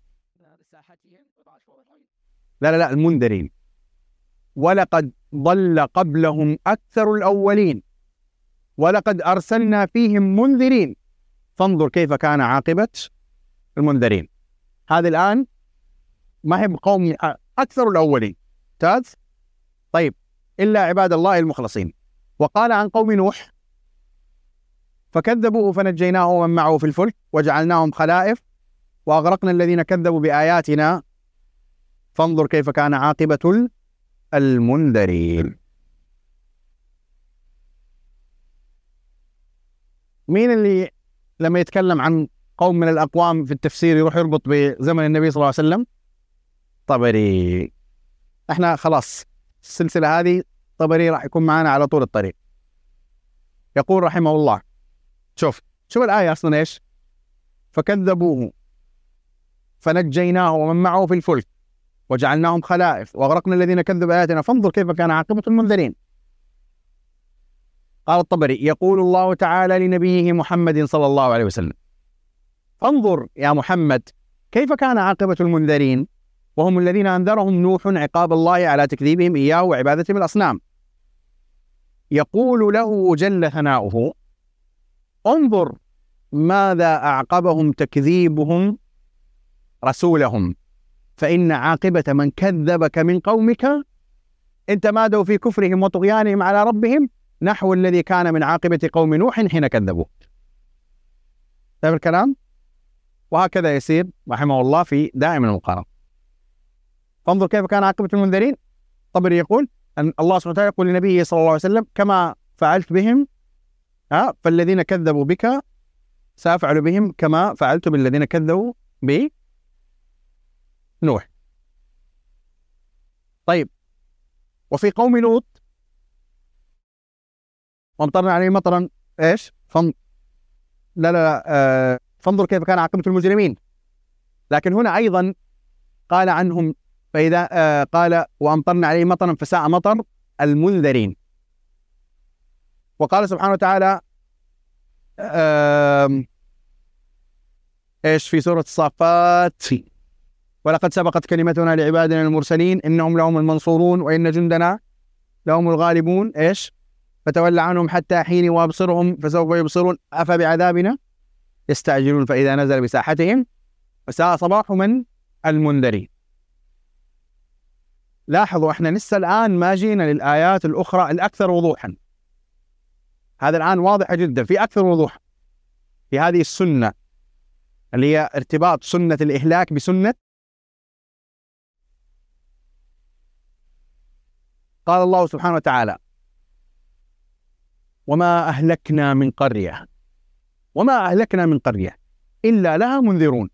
لا لا لا المنذرين. ولقد ضل قبلهم أكثر الأولين ولقد أرسلنا فيهم منذرين فانظر كيف كان عاقبة المنذرين. هذه الآن ما هي بقوم أكثر الأولين. ممتاز. طيب، إلا عباد الله المخلصين. وقال عن قوم نوح فكذبوه فنجيناه ومن معه في الفلك وجعلناهم خلائف وأغرقنا الذين كذبوا بآياتنا فانظر كيف كان عاقبة المنذرين. مين اللي لما يتكلم عن قوم من الأقوام في التفسير يروح يربط بزمن النبي صلى الله عليه وسلم؟ طبري. احنا خلاص السلسلة هذه طبري راح يكون معنا على طول الطريق. يقول رحمه الله، شوف شوف الآية أصلا إيش؟ فكذبوه فنجيناه ومن معه في الفلك وجعلناهم خلائف وأغرقنا الذين كذبوا بآياتنا فانظر كيف كان عاقبة المنذرين. قال الطبري يقول الله تعالى لنبيه محمد صلى الله عليه وسلم فانظر يا محمد كيف كان عاقبة المنذرين وهم الذين أنذرهم نوح عقاب الله على تكذيبهم إياه وعبادتهم الأصنام. يقول له جل ثناؤه انظر ماذا أعقبهم تكذيبهم رسولهم فإن عاقبة من كذبك من قومك إن تمادوا في كفرهم وطغيانهم على ربهم نحو الذي كان من عاقبة قوم نوح حين كذبوه. فاهم الكلام؟ وهكذا يسير رحمه الله في دائما المقارنة. فانظر كيف كان عاقبة المنذرين. طبري يقول أن الله سبحانه وتعالى يقول لنبيه صلى الله عليه وسلم كما فعلت بهم ها فالذين كذبوا بك سأفعل بهم كما فعلت بالذين كذبوا بنوح. طيب، وفي قوم لوط وامطرنا عليهم مطرا ايش؟ فن... لا لا, لا آه... فانظر كيف كان عاقبة المجرمين. لكن هنا أيضا قال عنهم فإذا آه قال وأمطرنا عليهم مطرا فساء مطر المنذرين. وقال سبحانه وتعالى آه ايش في سورة الصافات ولقد سبقت كلمتنا لعبادنا المرسلين إنهم لهم المنصورون وإن جندنا لهم الغالبون ايش؟ فتولى عنهم حتى حين وابصرهم فسوف يبصرون أفبعذابنا يستعجلون فإذا نزل بساحتهم فساء صباح من المنذرين. لاحظوا احنا لسه الآن ما جينا للآيات الأخرى الأكثر وضوحا. هذا الآن واضح جدا في أكثر وضوح في هذه السنة اللي هي ارتباط سنة الإهلاك بسنة. قال الله سبحانه وتعالى وما أهلكنا من قرية وما أهلكنا من قرية إلا لها منذرون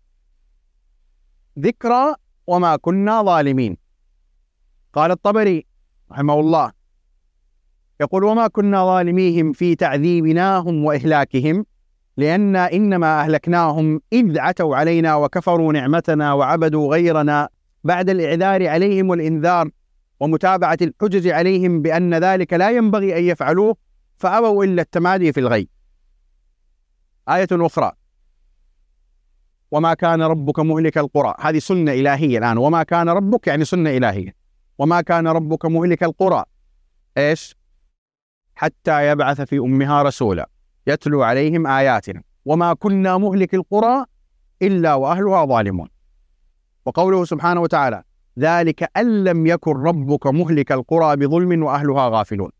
ذكرى وما كنا ظالمين. قال الطبري رحمه الله يقول وما كنا ظالميهم في تعذيبناهم وإهلاكهم لأن إنما أهلكناهم إذ عتوا علينا وكفروا نعمتنا وعبدوا غيرنا بعد الإعذار عليهم والإنذار ومتابعة الحجج عليهم بأن ذلك لا ينبغي أن يفعلوه فأبوا إلا التمادي في الغي. آية أخرى وما كان ربك مهلك القرى. هذه سنة إلهية الآن. وما كان ربك يعني سنة إلهية. وما كان ربك مهلك القرى إيش حتى يبعث في أمها رسولا يتلو عليهم آياتنا وما كنا مهلك القرى إلا وأهلها ظالمون. وقوله سبحانه وتعالى ذلك أن لم يكن ربك مهلك القرى بظلم وأهلها غافلون.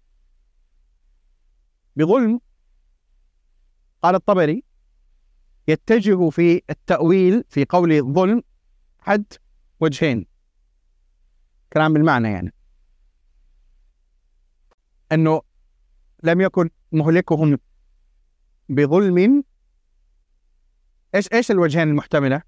بظلم قال الطبري يتجه في التأويل في قول الظلم حد وجهين، كلام بالمعنى يعني أنه لم يكن مهلكهم بظلم إيش إيش الوجهين المحتملة؟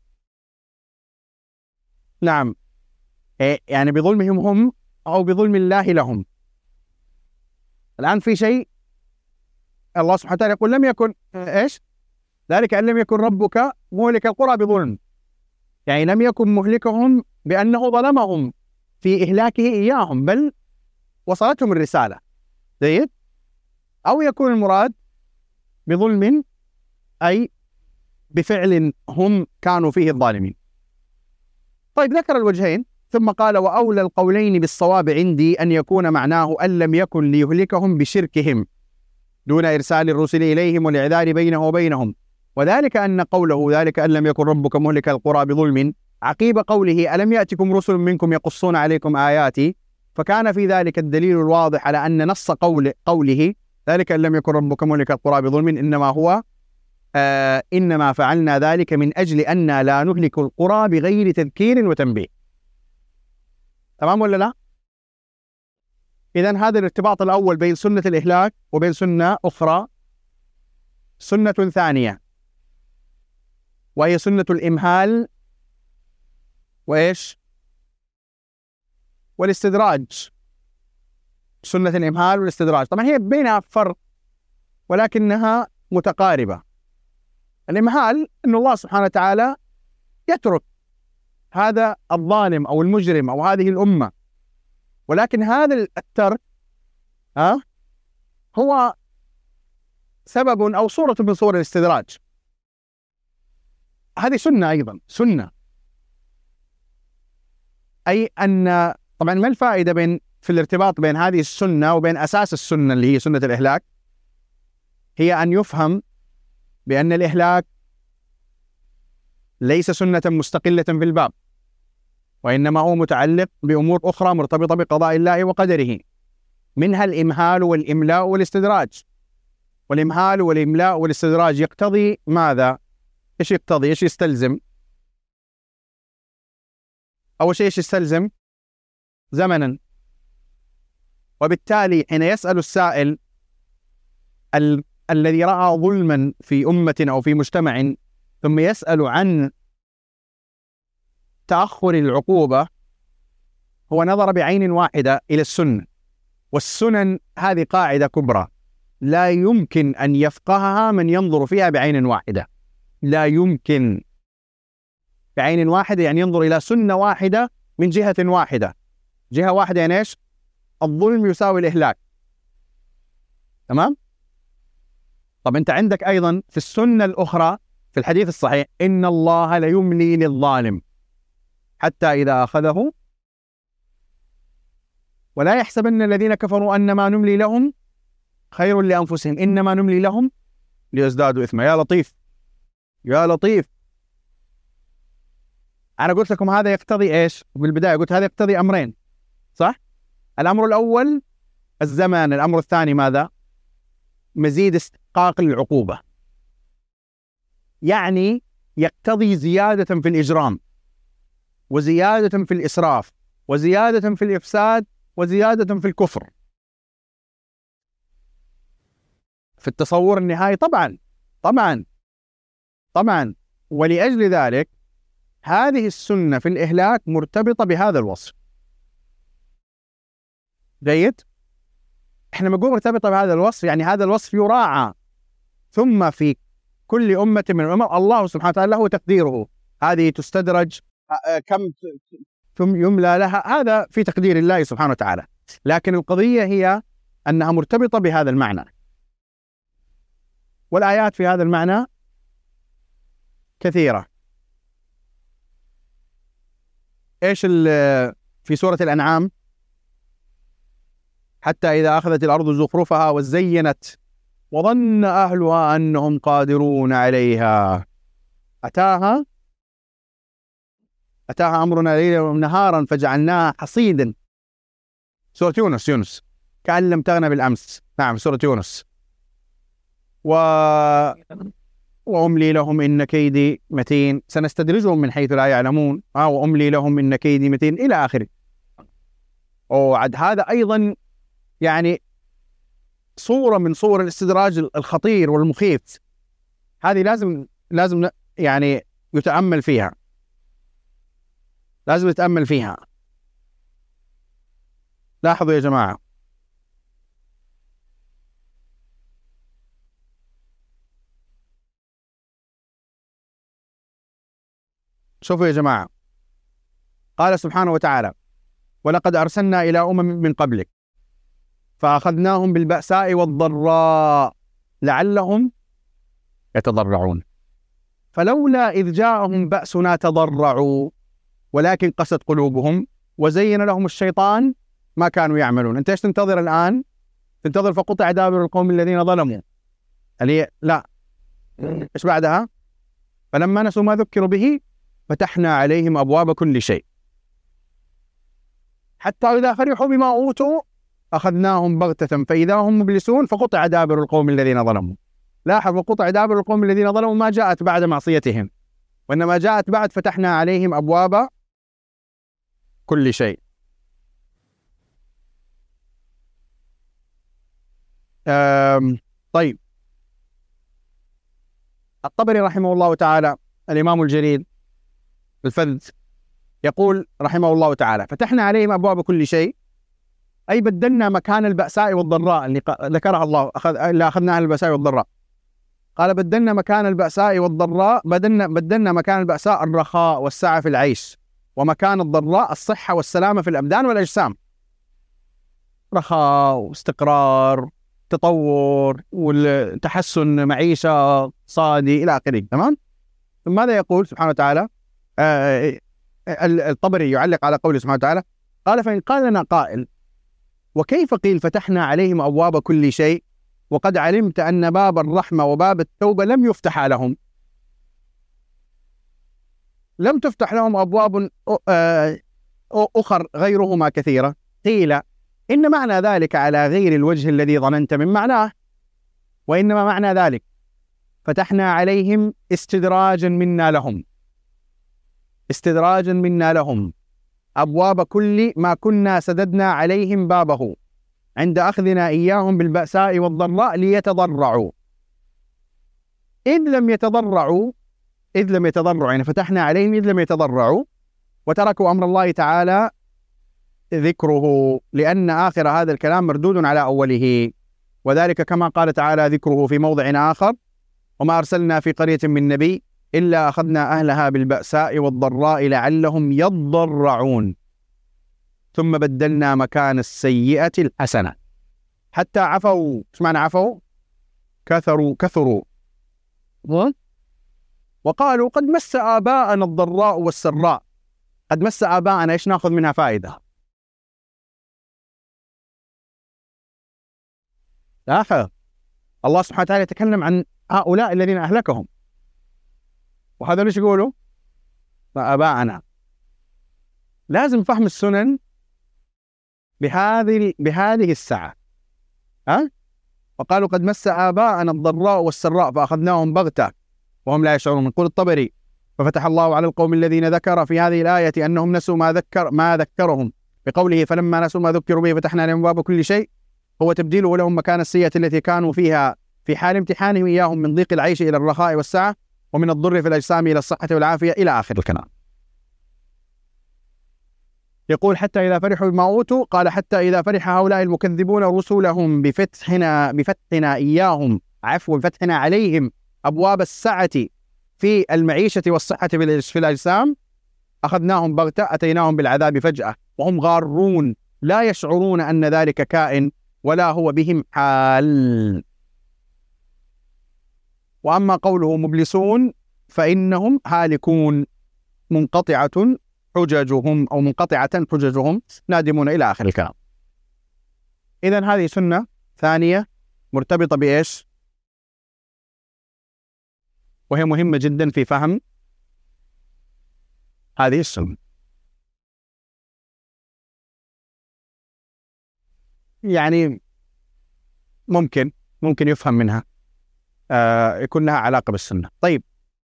نعم، إيه يعني بظلمهم هم أو بظلم الله لهم. الآن في شيء الله سبحانه وتعالى يقول لم يكن إيش؟ ذلك أن لم يكن ربك مهلك القرى بظلم، يعني لم يكن مهلكهم بأنه ظلمهم في إهلاكه إياهم، بل وصلتهم الرسالة. جيد؟ أو يكون المراد بظلم أي بفعل هم كانوا فيه الظالمين. طيب، ذكر الوجهين ثم قال: وأولى القولين بالصواب عندي أن يكون معناه أن لم يكن ليهلكهم بشركهم دون إرسال الرسل إليهم والإعذار بينه وبينهم، وذلك أن قوله ذلك أن لم يكن ربك مهلك القرى بظلم عقيب قوله ألم يأتكم رسل منكم يقصون عليكم آياتي، فكان في ذلك الدليل الواضح على أن نص قول قوله ذلك أن لم يكن ربك مهلك القرى بظلم إنما هو آه إنما فعلنا ذلك من أجل أن لا نهلك القرى بغير تذكير وتنبيه. تمام ولا لا؟ إذن هذا الارتباط الأول بين سنة الإهلاك وبين سنة أخرى، سنة ثانية وهي سنة الإمهال وإيش؟ والاستدراج. سنة الإمهال والاستدراج طبعا هي بينها فرق ولكنها متقاربة. الإمهال أن الله سبحانه وتعالى يترك هذا الظالم أو المجرم أو هذه الأمة، ولكن هذا الترك ها هو سبب أو صورة من صور الاستدراج. هذه سنة أيضا، سنة، أي أن طبعا ما الفائدة بين في الارتباط بين هذه السنة وبين أساس السنة اللي هي سنة الإهلاك؟ هي أن يفهم بأن الإهلاك ليس سنة مستقلة في الباب، وإنما هو متعلق بأمور أخرى مرتبطة بقضاء الله وقدره، منها الإمهال والإملاء والاستدراج. والإمهال والإملاء والاستدراج يقتضي ماذا؟ إيش يقتضي؟ إيش يستلزم؟ أول شيء إيش يستلزم؟ زمنا. وبالتالي حين يسأل السائل ال... الذي رأى ظلما في أمة أو في مجتمع ثم يسأل عن تأخر العقوبة، هو نظر بعين واحدة إلى السنة، والسنن هذه قاعدة كبرى لا يمكن أن يفقهها من ينظر فيها بعين واحدة. لا يمكن بعين واحدة يعني ينظر إلى سنة واحدة من جهة واحدة. جهة واحدة يعني إيش؟ الظلم يساوي الإهلاك. تمام؟ طب أنت عندك أيضا في السنة الأخرى في الحديث الصحيح إن الله ليملي للظالم حتى إذا أخذه ولا يحسبن الذين كفروا أنما نملي لهم خير لأنفسهم إنما نملي لهم ليزدادوا إثما. يا لطيف يا لطيف. أنا قلت لكم هذا يقتضي إيش؟ بالبداية قلت هذا يقتضي أمرين، صح؟ الأمر الأول الزمان، الأمر الثاني ماذا؟ مزيد استحقاق العقوبة، يعني يقتضي زيادة في الإجرام وزيادة في الإسراف وزيادة في الإفساد وزيادة في الكفر. في التصور النهائي طبعا طبعا طبعا ولأجل ذلك هذه السنة في الإهلاك مرتبطة بهذا الوصف. جيد؟ احنا نقول مرتبطة بهذا الوصف يعني هذا الوصف يراعى، ثم في كل أمة من الأمم الله سبحانه وتعالى له تقديره، هذه تستدرج كم ثم يملى لها، هذا في تقدير الله سبحانه وتعالى. لكن القضية هي أنها مرتبطة بهذا المعنى، والآيات في هذا المعنى كثيرة. إيش في سورة الأنعام؟ حتى إذا أخذت الأرض زخرفها وزينت وظن أهلها أنهم قادرون عليها أتاها أتاها أمرنا ليلا ونهارا فجعلناها حصيدا. سورة يونس يونس كأن لم تغن بالأمس. نعم سورة يونس. و وأملي لهم إن كيدي متين سنستدرجهم من حيث لا يعلمون آه وأملي لهم إن كيدي متين إلى آخره. وعد هذا أيضا يعني صورة من صور الاستدراج الخطير والمخيف. هذه لازم لازم يعني يتأمل فيها، لازم يتأمل فيها. لاحظوا يا جماعة، شوفوا يا جماعة، قال سبحانه وتعالى: ولقد أرسلنا إلى أمم من قبلك فأخذناهم بالبأساء والضراء لعلهم يتضرعون، فلولا إذ جاءهم بأسنا تضرعوا ولكن قست قلوبهم وزين لهم الشيطان ما كانوا يعملون. أنت إيش تنتظر الآن؟ تنتظر فقطع دابر القوم الذين ظلموا، اللي لا، إيش بعدها؟ فلما نسوا ما ذكروا به فتحنا عليهم أبواب كل شيء حتى إذا فرحوا بما أوتوا أخذناهم بغتة فإذا هم مبلسون فقطع دابر القوم الذين ظلموا. لاحظ، وقطع دابر القوم الذين ظلموا ما جاءت بعد معصيتهم، وإنما جاءت بعد فتحنا عليهم أبواب كل شيء. طيب، الطبري رحمه الله تعالى، الإمام الجليل الفذ، يقول رحمه الله تعالى: فتحنا عليهم أبواب كل شيء، أي بدلنا مكان البأساء والضراء اللي ذكرها الله، أخذ اللي أخذناها البأساء والضراء. قال: بدلنا مكان البأساء والضراء، بدلنا بدلنا مكان البأساء الرخاء والسعة في العيش، ومكان الضراء الصحة والسلامة في الأبدان والأجسام. رخاء واستقرار، تطور والتحسن معيشة اقتصادي إلى آخره. تمام؟ ثم ماذا يقول سبحانه وتعالى؟ آه الطبري يعلق على قوله سبحانه وتعالى: قال: فإن قال لنا قائل: وكيف قيل فتحنا عليهم أبواب كل شيء وقد علمت أن باب الرحمة وباب التوبة لم يفتح لهم، لم تفتح لهم أبواب أخر غيرهما كثيرة؟ قيل: إن معنى ذلك على غير الوجه الذي ظننت من معناه، وإنما معنى ذلك فتحنا عليهم استدراجا منا لهم، استدراجا منا لهم أبواب كل ما كنا سددنا عليهم بابه عند أخذنا إياهم بالبأساء والضراء ليتضرعوا، إذ لم يتضرعوا إذ لم يتضرعوا يعني فتحنا عليهم إذ لم يتضرعوا وتركوا أمر الله تعالى ذكره، لأن آخر هذا الكلام مردود على أوله، وذلك كما قال تعالى ذكره في موضع آخر: وما أرسلنا في قرية من نبي إلا أخذنا أهلها بالبأساء والضراء لعلهم يضرعون ثم بدلنا مكان السيئة الحسنة حتى عفوا. ايش معنى عفوا؟ كثروا كثروا وقالوا قد مس آباءنا الضراء والسراء. قد مس آباءنا، ايش ناخذ منها فائدة؟ لاحظ، الله سبحانه وتعالى يتكلم عن هؤلاء الذين أهلكهم، وهذا ليش يقولوا آباءنا. لازم فهم السنن بهذه بهذه السعة. ها؟ وقالوا قد مس آباءنا الضراء والسراء فأخذناهم بغتة وهم لا يشعرون. يقول الطبري: ففتح الله على القوم الذين ذكر في هذه الآية أنهم نسوا ما ذكر ما ذكرهم بقوله فلما نسوا ما ذكروا به فتحنا عليهم باب كل شيء، هو تبديله لهم مكان السيئة التي كانوا فيها في حال امتحانهم إياهم من ضيق العيش إلى الرخاء والسعة، ومن الضر في الأجسام إلى الصحة والعافية، إلى آخر الكلام. يقول: حتى إذا فرحوا بما أوتوا، قال: حتى إذا فرح هؤلاء المكذبون رسلهم بفتحنا بفتحنا إياهم عفوا فتحنا عليهم أبواب السعة في المعيشة والصحة في الأجسام أخذناهم بغتة أتيناهم بالعذاب فجأة وهم غارون لا يشعرون أن ذلك كائن ولا هو بهم حال. وأما قوله مبلسون فإنهم هالكون منقطعة حججهم أو منقطعة حججهم نادمون، إلى آخر الكلام. إذن هذه سنة ثانية مرتبطة بإيش؟ وهي مهمة جدا في فهم هذه السنة. يعني ممكن ممكن يفهم منها آه يكون لها علاقة بالسنة. طيب،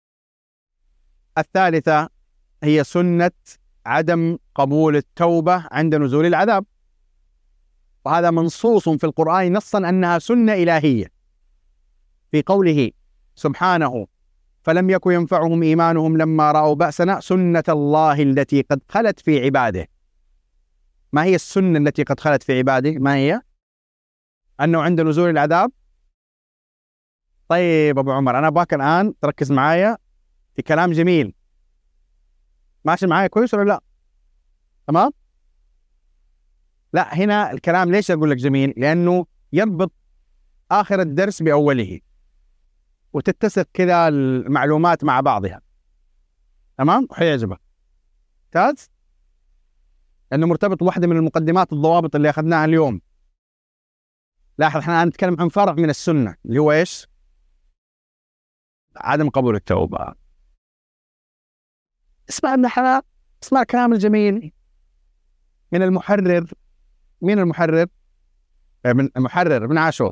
الثالثة هي سنة عدم قبول التوبة عند نزول العذاب، وهذا منصوص في القرآن نصا أنها سنة إلهية في قوله سبحانه: فلم يكن ينفعهم إيمانهم لما رأوا بأسنا سنة الله التي قد خلت في عباده. ما هي السنة التي قد خلت في عباده؟ ما هي؟ أنه عند نزول العذاب. طيب أبو عمر، أنا أبغاك الآن تركز معايا في كلام جميل. ماشي معايا كويس ولا لا؟ تمام؟ لا، هنا الكلام ليش أقول لك جميل؟ لأنه يربط آخر الدرس بأوله وتتسق كذا المعلومات مع بعضها. تمام؟ وحيعجبك. ممتاز؟ لأنه مرتبط بواحدة من المقدمات الضوابط اللي أخذناها اليوم. لاحظ، احنا الآن نتكلم عن فرع من السنة اللي هو إيش؟ عدم قبول التوبة. اسمع ابن حلال، اسمع الكلام الجميل من المحرر. مين المحرر؟ من المحرر ابن عاشور.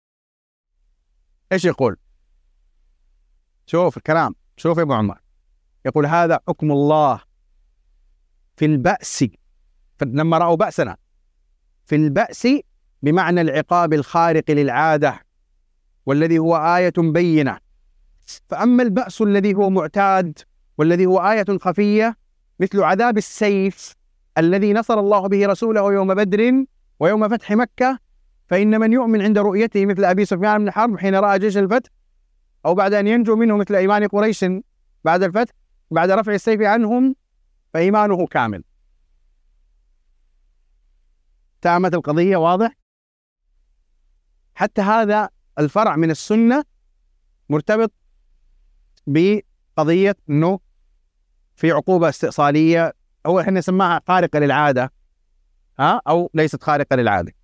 ايش يقول؟ شوف الكلام، شوف يا ابو عمر. يقول هذا حكم الله في البأس لما رأوا بأسنا، في البأس بمعنى العقاب الخارق للعادة والذي هو آية بينة. فأما البأس الذي هو معتاد والذي هو آية خفية مثل عذاب السيف الذي نصر الله به رسوله يوم بدر ويوم فتح مكة، فإن من يؤمن عند رؤيته مثل أبي سفيان بن حرب حين رأى جيش الفتح، أو بعد أن ينجو منه مثل إيمان قريش بعد الفتح بعد رفع السيف عنهم، فإيمانه كامل. تامت القضية. واضح؟ حتى هذا الفرع من السنة مرتبط بقضية أنه في عقوبة استئصالية، أو إحنا نسمعها خارقة للعادة ها أو ليست خارقة للعادة.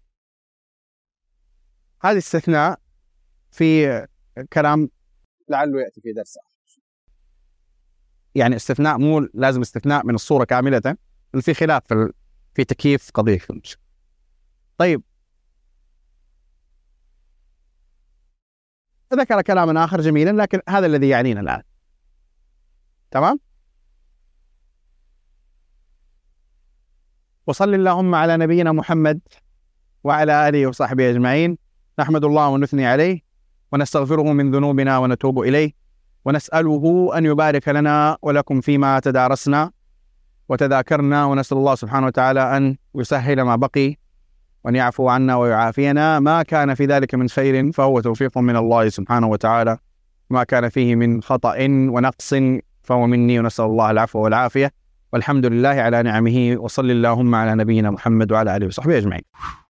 هذا استثناء في كلام لعله يأتي في درس آخر. يعني استثناء، مو لازم استثناء من الصورة كاملة، في خلاف في, في تكييف قضية المش. طيب، ذكر كلاما آخر جميلا، لكن هذا الذي يعنينا الآن. تمام؟ وصل اللهم على نبينا محمد وعلى آله وصحبه أجمعين. نحمد الله ونثني عليه ونستغفره من ذنوبنا ونتوب إليه، ونسأله أن يبارك لنا ولكم فيما تدارسنا وتذاكرنا، ونسأل الله سبحانه وتعالى أن يسهل ما بقي وأن يعفو عنا ويعافينا. ما كان في ذلك من خير فهو توفيق من الله سبحانه وتعالى، ما كان فيه من خطأ ونقص فهو مني، ونسأل الله العفو والعافية، والحمد لله على نعمه. وصل اللهم على نبينا محمد وعلى آله وصحبه أجمعين.